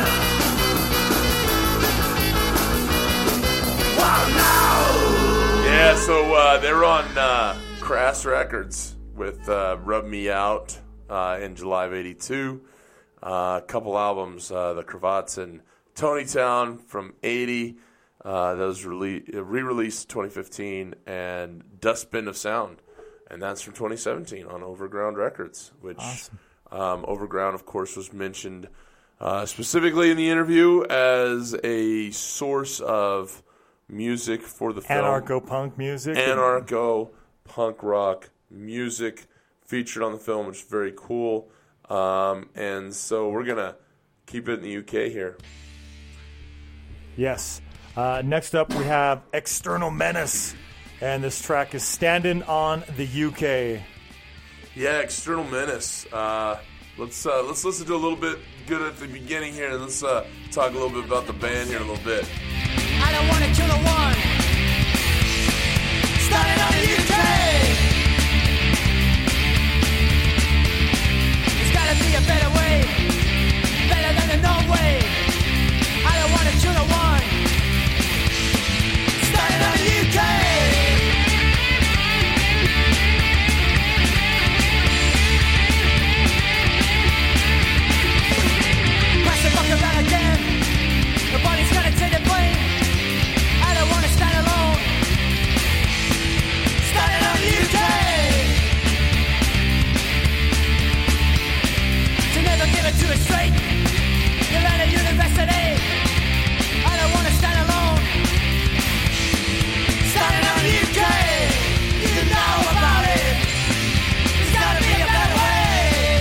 Walk now. Yeah, so they're on Crass Records with Rub Me Out in July of 82. A couple albums, The Cravats and Tony Town from 80. That was re-released 2015, and Dustbin of Sound, and that's from 2017 on Overground Records, which Overground, of course, was mentioned specifically in the interview as a source of music for the film. Anarcho-punk music. Anarcho-punk rock music featured on the film, which is very cool. And so we're going to keep it in the UK here. Yes. Next up, we have External Menace, and this track is Standing on the UK. Yeah, External Menace. Let's listen to a little bit good at the beginning here, and let's talk a little bit about the band here in a little bit. I don't want to kill no one. Starting on the UK. There's gotta be a better way, better than the no way. I don't want to kill no one. Starting on the UK. Pass the buck around again. Nobody's gonna take the blame. I don't wanna stand alone. Standing on the UK. To never give it to a straight. You learn at university. I don't wanna stand alone. Standing on the UK. You know about it. There's gotta be a better way.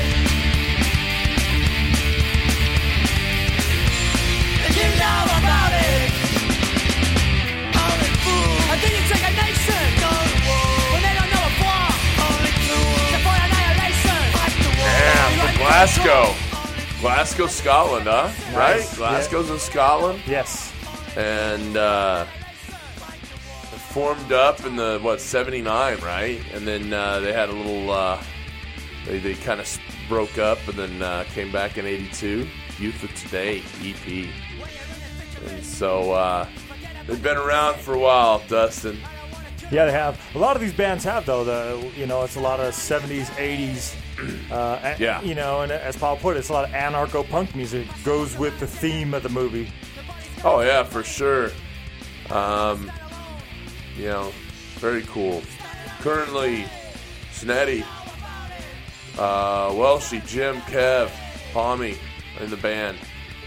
You know about it. Only fool. And then you take a nation. Go to war. When they don't know a war. Only fool. To fight annihilation. Fight the war. Yeah, from Glasgow. Glasgow, Scotland, huh? Nice. Right? Glasgow's in Scotland. Yes. And formed up in the, 79, right? And then they had a little, they kind of broke up and then came back in 82. Youth of Today, EP. And so they've been around for a while, Dustin. Yeah, they have. A lot of these bands have, though. It's a lot of 70s, 80s. Yeah. And as Paul put it, it's a lot of anarcho-punk music. Goes with the theme of the movie. Oh, yeah, for sure. Very cool. Currently, Snetti, Welshie, Jim, Kev, Pommy in the band.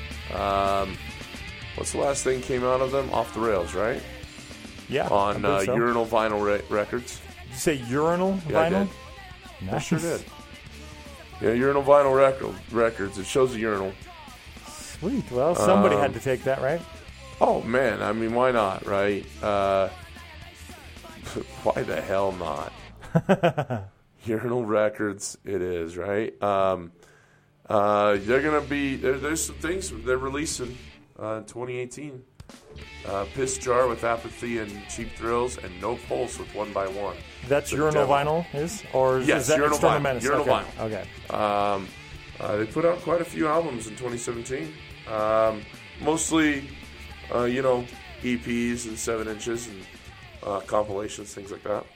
What's the last thing came out of them? Off the Rails, right? Yeah. On I believe so. Urinal Vinyl Records. Did you say Urinal Yeah, I Vinyl? did. Nice. I sure did. Yeah, Urinal Vinyl Records. It shows a urinal. Sweet. Well, somebody had to take that, right? Oh, man. I mean, why not, right? Why the hell not? Urinal Records it is, right? They're gonna be there's some things they're releasing in 2018. Piss Jar with Apathy and Cheap Thrills, and No Pulse with One by One. That's The Urinal Devil. Vinyl, or Yes, is that Urinal External Vinyl. Menace? Urinal Okay. Vinyl. Okay. They put out quite a few albums in 2017. Mostly, EPs and 7 inches and compilations, things like that.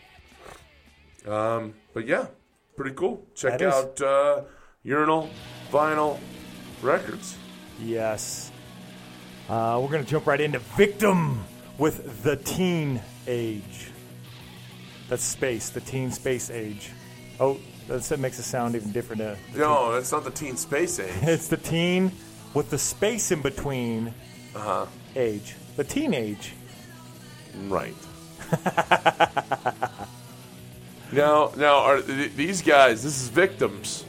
But yeah, pretty cool. Check That is. out Urinal Vinyl Records. Yes. We're going to jump right into Victim with The Teen Age. That's space, the teen space age. Oh, that makes it sound even different. No, that's not the Teen Space Age. It's the teen with the space in between age. The teenage. Right. now, are these guys? This is Victims,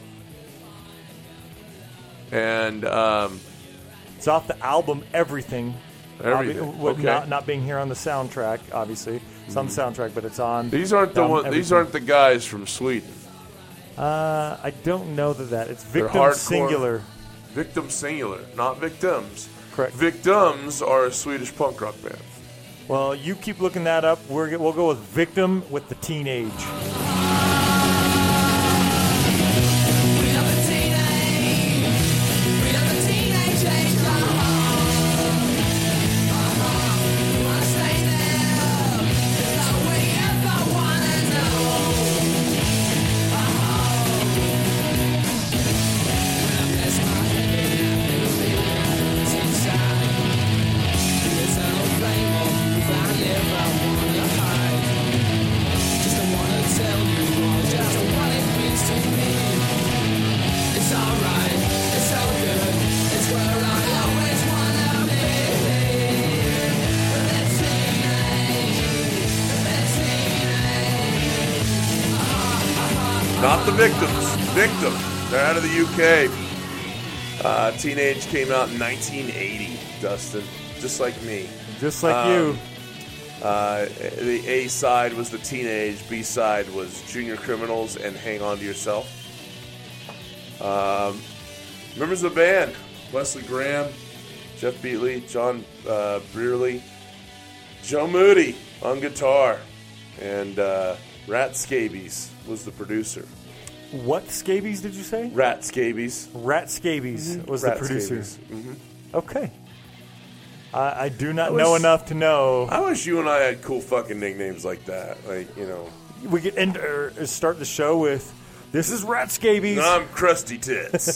and It's off the album Everything. Everything. With Okay. not being here on the soundtrack, obviously. It's on the soundtrack, but it's on. these aren't the album These Everything. aren't the guys from Sweden. I don't know that. It's They're Victim hardcore. singular. Victim singular, not Victims. Correct. Victims are a Swedish punk rock band. Well, you keep looking that up. We'll go with Victim with the teenage. Not the Victims. Victim. They're out of the UK. Teenage came out in 1980, Dustin. Just like me. Just like you. The A side was the Teenage. B side was Junior Criminals and Hang On to Yourself. Members of the band: Wesley Graham, Jeff Beatley, John Brearley, Joe Moody on guitar, and Rat Scabies was the producer. What scabies did you say? Rat Scabies. Rat Scabies was Rat the producer. Scabies. Mhm. Okay. I do not I know wish- enough to know. I wish you and I had cool fucking nicknames like that. We could start the show with, "This is Rat Scabies." I'm Krusty Tits.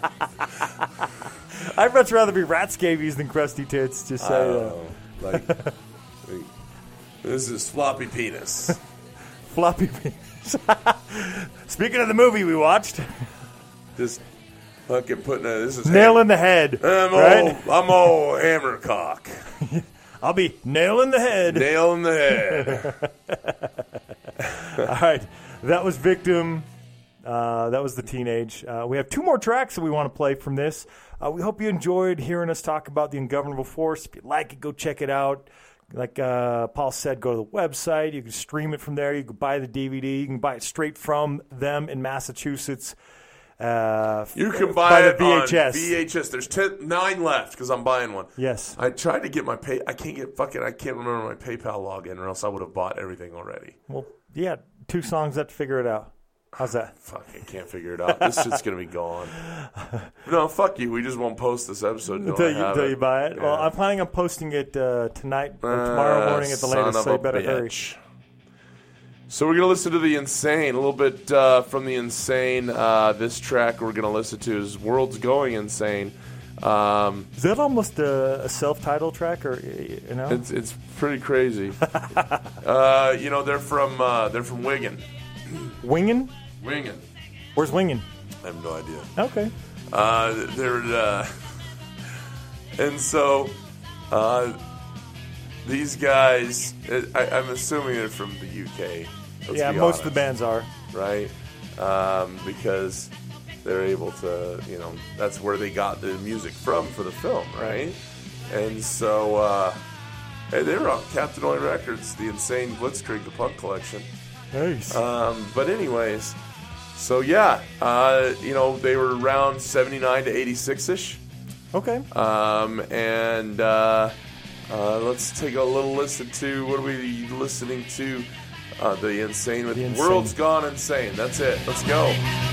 I'd much rather be Rat Scabies than Krusty Tits. Just say like, this is Floppy Penis. floppy penis. Speaking of the movie we watched, Just fucking putting this is nail in the head. Right? I'm old Hammercock. I'll be nail in the head. Nail in the head. All right, that was Victim. That was the Teenage. We have 2 more tracks that we want to play from this. We hope you enjoyed hearing us talk about The Ungovernable Force. If you like it, go check it out. Like Paul said, go to the website. You can stream it from there. You can buy the DVD. You can buy it straight from them in Massachusetts. You can buy the it on VHS. VHS. There's 9 left because I'm buying one. Yes. I tried to get my I can't remember my PayPal login, or else I would have bought everything already. Well, yeah, 2 songs have to figure it out. How's that? Fuck, I can't figure it out. This shit's gonna be gone. No, fuck you. We just won't post this episode Until you buy it. Yeah. Well, I'm planning on posting it tonight or tomorrow morning at the Son latest, of so you a better hurry. bitch. So we're going to listen to The Insane. A little bit from The Insane. This track we're going to listen to is World's Going Insane. Is that almost a self-titled track, or you know? It's pretty crazy. They're from Wigan. Wingin'? Wingen. Where's Wingin'? I have no idea. Okay. And so these guys, I'm assuming they're from the UK. Yeah, most of the bands are. Right? Because they're able to, that's where they got the music from for the film, right? And so they were on Captain Oi Records, The Insane Blitzkrieg, the Punk Collection. Nice. But anyways, So yeah, they were around 79 to 86-ish. Okay. And let's take a little listen to, what are we listening to? The Insane with Insane. World's Gone Insane. That's it. Let's go.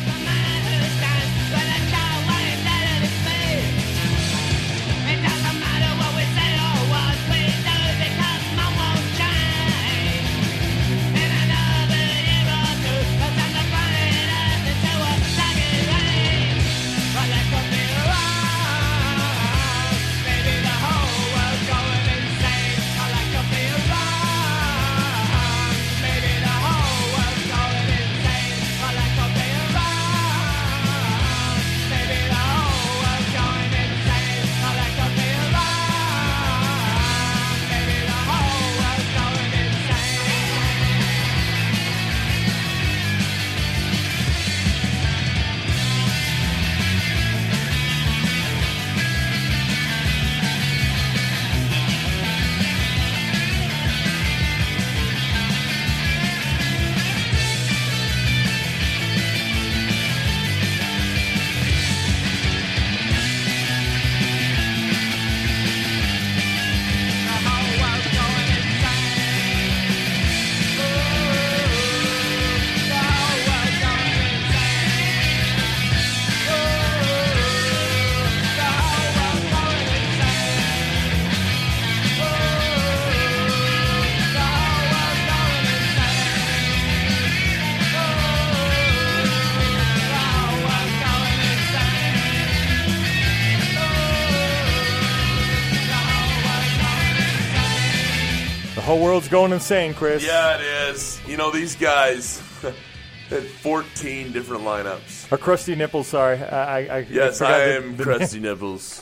The whole world's going insane, Chris. Yeah, it is. These guys had 14 different lineups. Or Crusty Nipples, sorry. Yes, I am Crusty Nipples.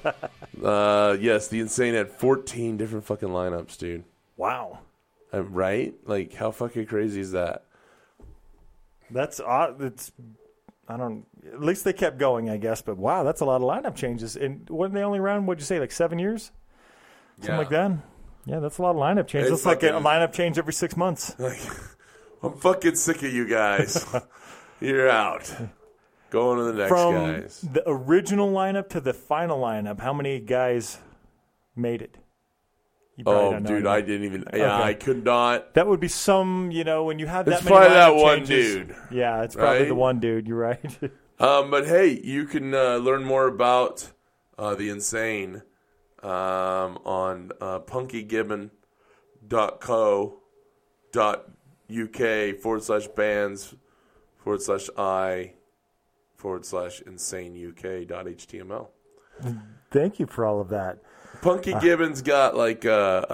Yes, the Insane had 14 different fucking lineups, dude. Wow. Right? Like, how fucking crazy is that? That's odd. At least they kept going, I guess. But wow, that's a lot of lineup changes. And weren't they only around, what'd you say, like 7 years? Something like that? Yeah, that's a lot of lineup changes. It's like a lineup change every 6 months. Like, I'm fucking sick of you guys. You're out. Going to the next guys. From the original lineup to the final lineup, how many guys made it? You probably don't know dude, anymore. I didn't even. Yeah, okay. I could not. That would be some, when you have that it's many probably that lineup one changes, dude. Yeah, it's probably the one dude. You're right. But hey, you can learn more about the Insane on punkygibbon.co.uk/I/insaneuk.html. Thank you for all of that. Punky Gibbon's got like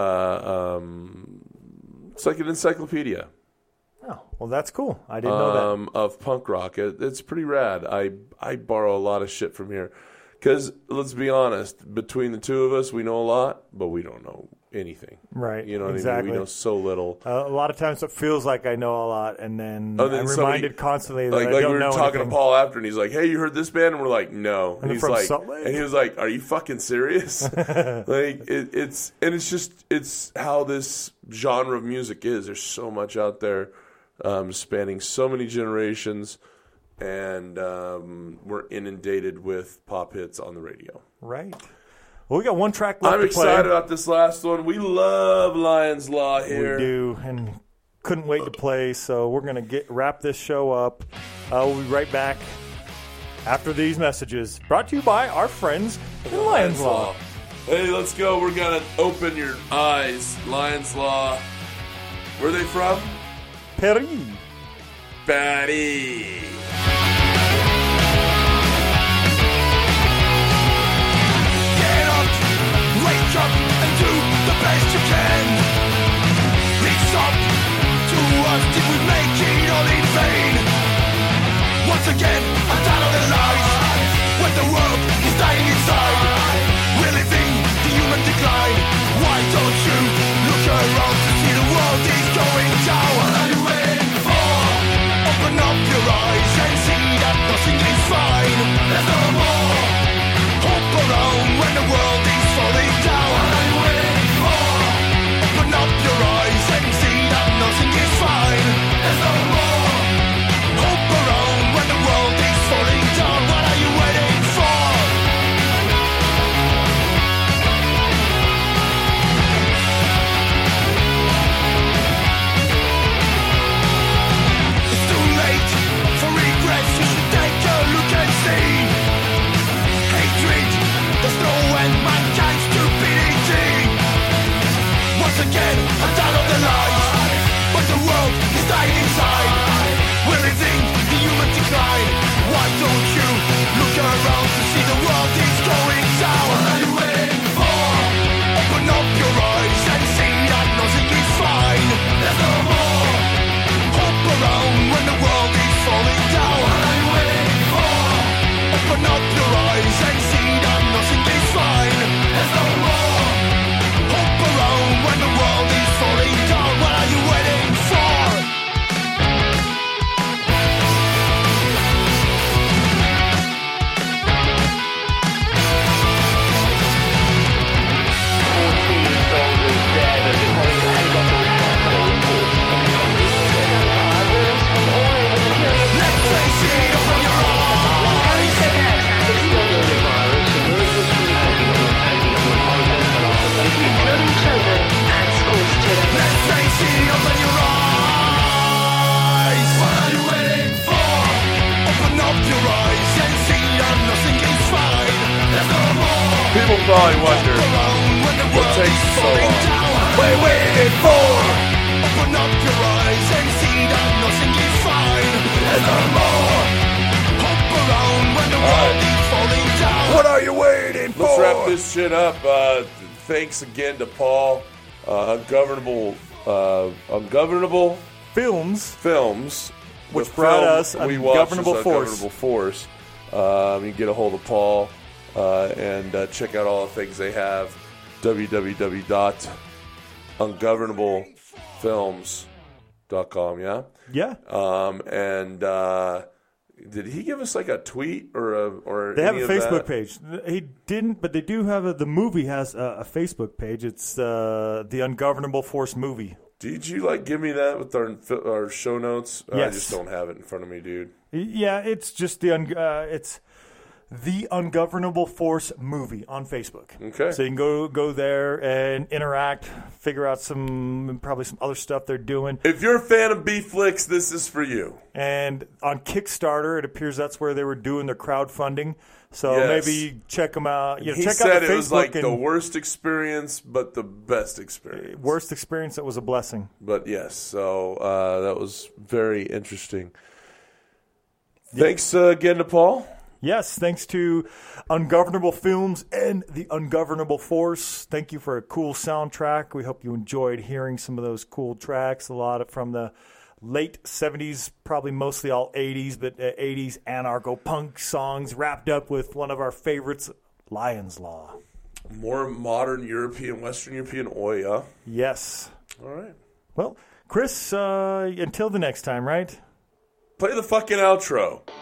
it's like an encyclopedia. Oh, well, that's cool. I didn't know that. Of punk rock. It's pretty rad. I borrow a lot of shit from here. Because, let's be honest, between the two of us, we know a lot, but we don't know anything. Right. You know what exactly. I mean? We know so little. A lot of times it feels like I know a lot, and then I'm reminded constantly that I don't know we were talking anything. to Paul after, and he's like, hey, you heard this band? And we're like, no. And he's from like, Salt Lake? And he was like, are you fucking serious? It's how this genre of music is. There's so much out there, spanning so many generations. And we're inundated with pop hits on the radio. Right. Well, we got one track left I'm to excited play. about this last one. We love Lion's Law here. We do, and couldn't wait to play, so we're going to wrap this show up. We'll be right back after these messages. Brought to you by our friends in Lion's Law. Hey, let's go. We're going to open your eyes. Lion's Law. Where are they from? Paris. Paris. Wake up and do the best you can. It's up to us, did we make it all in vain? Once again, I'm down on the lies. When the world is dying inside, we're living the human decline. Why don't you look around to see the world is going down? What are you waiting for? Open up your eyes and see that nothing is fine. There's no more hope around when the world is falling down. What are you waiting for? Open up your eyes and see that nothing is fine. There's no more hope around probably wonder what takes so long. We're waiting for. Open up your eyes and see that nothing is fine. There's no more hope around when the world is falling down. What are you waiting for? Let's wrap this shit up. Thanks again to Paul. Ungovernable Films, which the brought film us we watched was Ungovernable Force. You can get a hold of Paul and check out all the things they have. www.ungovernablefilms.com. Yeah. Yeah. And did he give us like a tweet or They have any a of Facebook that? page. He didn't, but they do have the movie has a Facebook page. It's the Ungovernable Force movie. Did you give me that with our show notes? Yes. I just don't have it in front of me, dude. Yeah, it's just the Ungovernable Force movie on Facebook. Okay. So you can go there and interact, figure out probably some other stuff they're doing. If you're a fan of B-Flicks, this is for you. And on Kickstarter, it appears that's where they were doing their crowdfunding. So Yes. maybe check them out. He check said out the it was Facebook the worst experience, but the best experience. worst experience. That was a blessing. But yes, so that was very interesting. Thanks again to Paul. Yes, thanks to Ungovernable Films and the Ungovernable Force. Thank you for a cool soundtrack. We hope you enjoyed hearing some of those cool tracks. A lot of from the late 70s, probably mostly all 80s, but 80s anarcho-punk songs wrapped up with one of our favorites, Lion's Law. More modern European, Western European. Oh, yeah. Yes. All right. Well, Chris, until the next time, right? Play the fucking outro.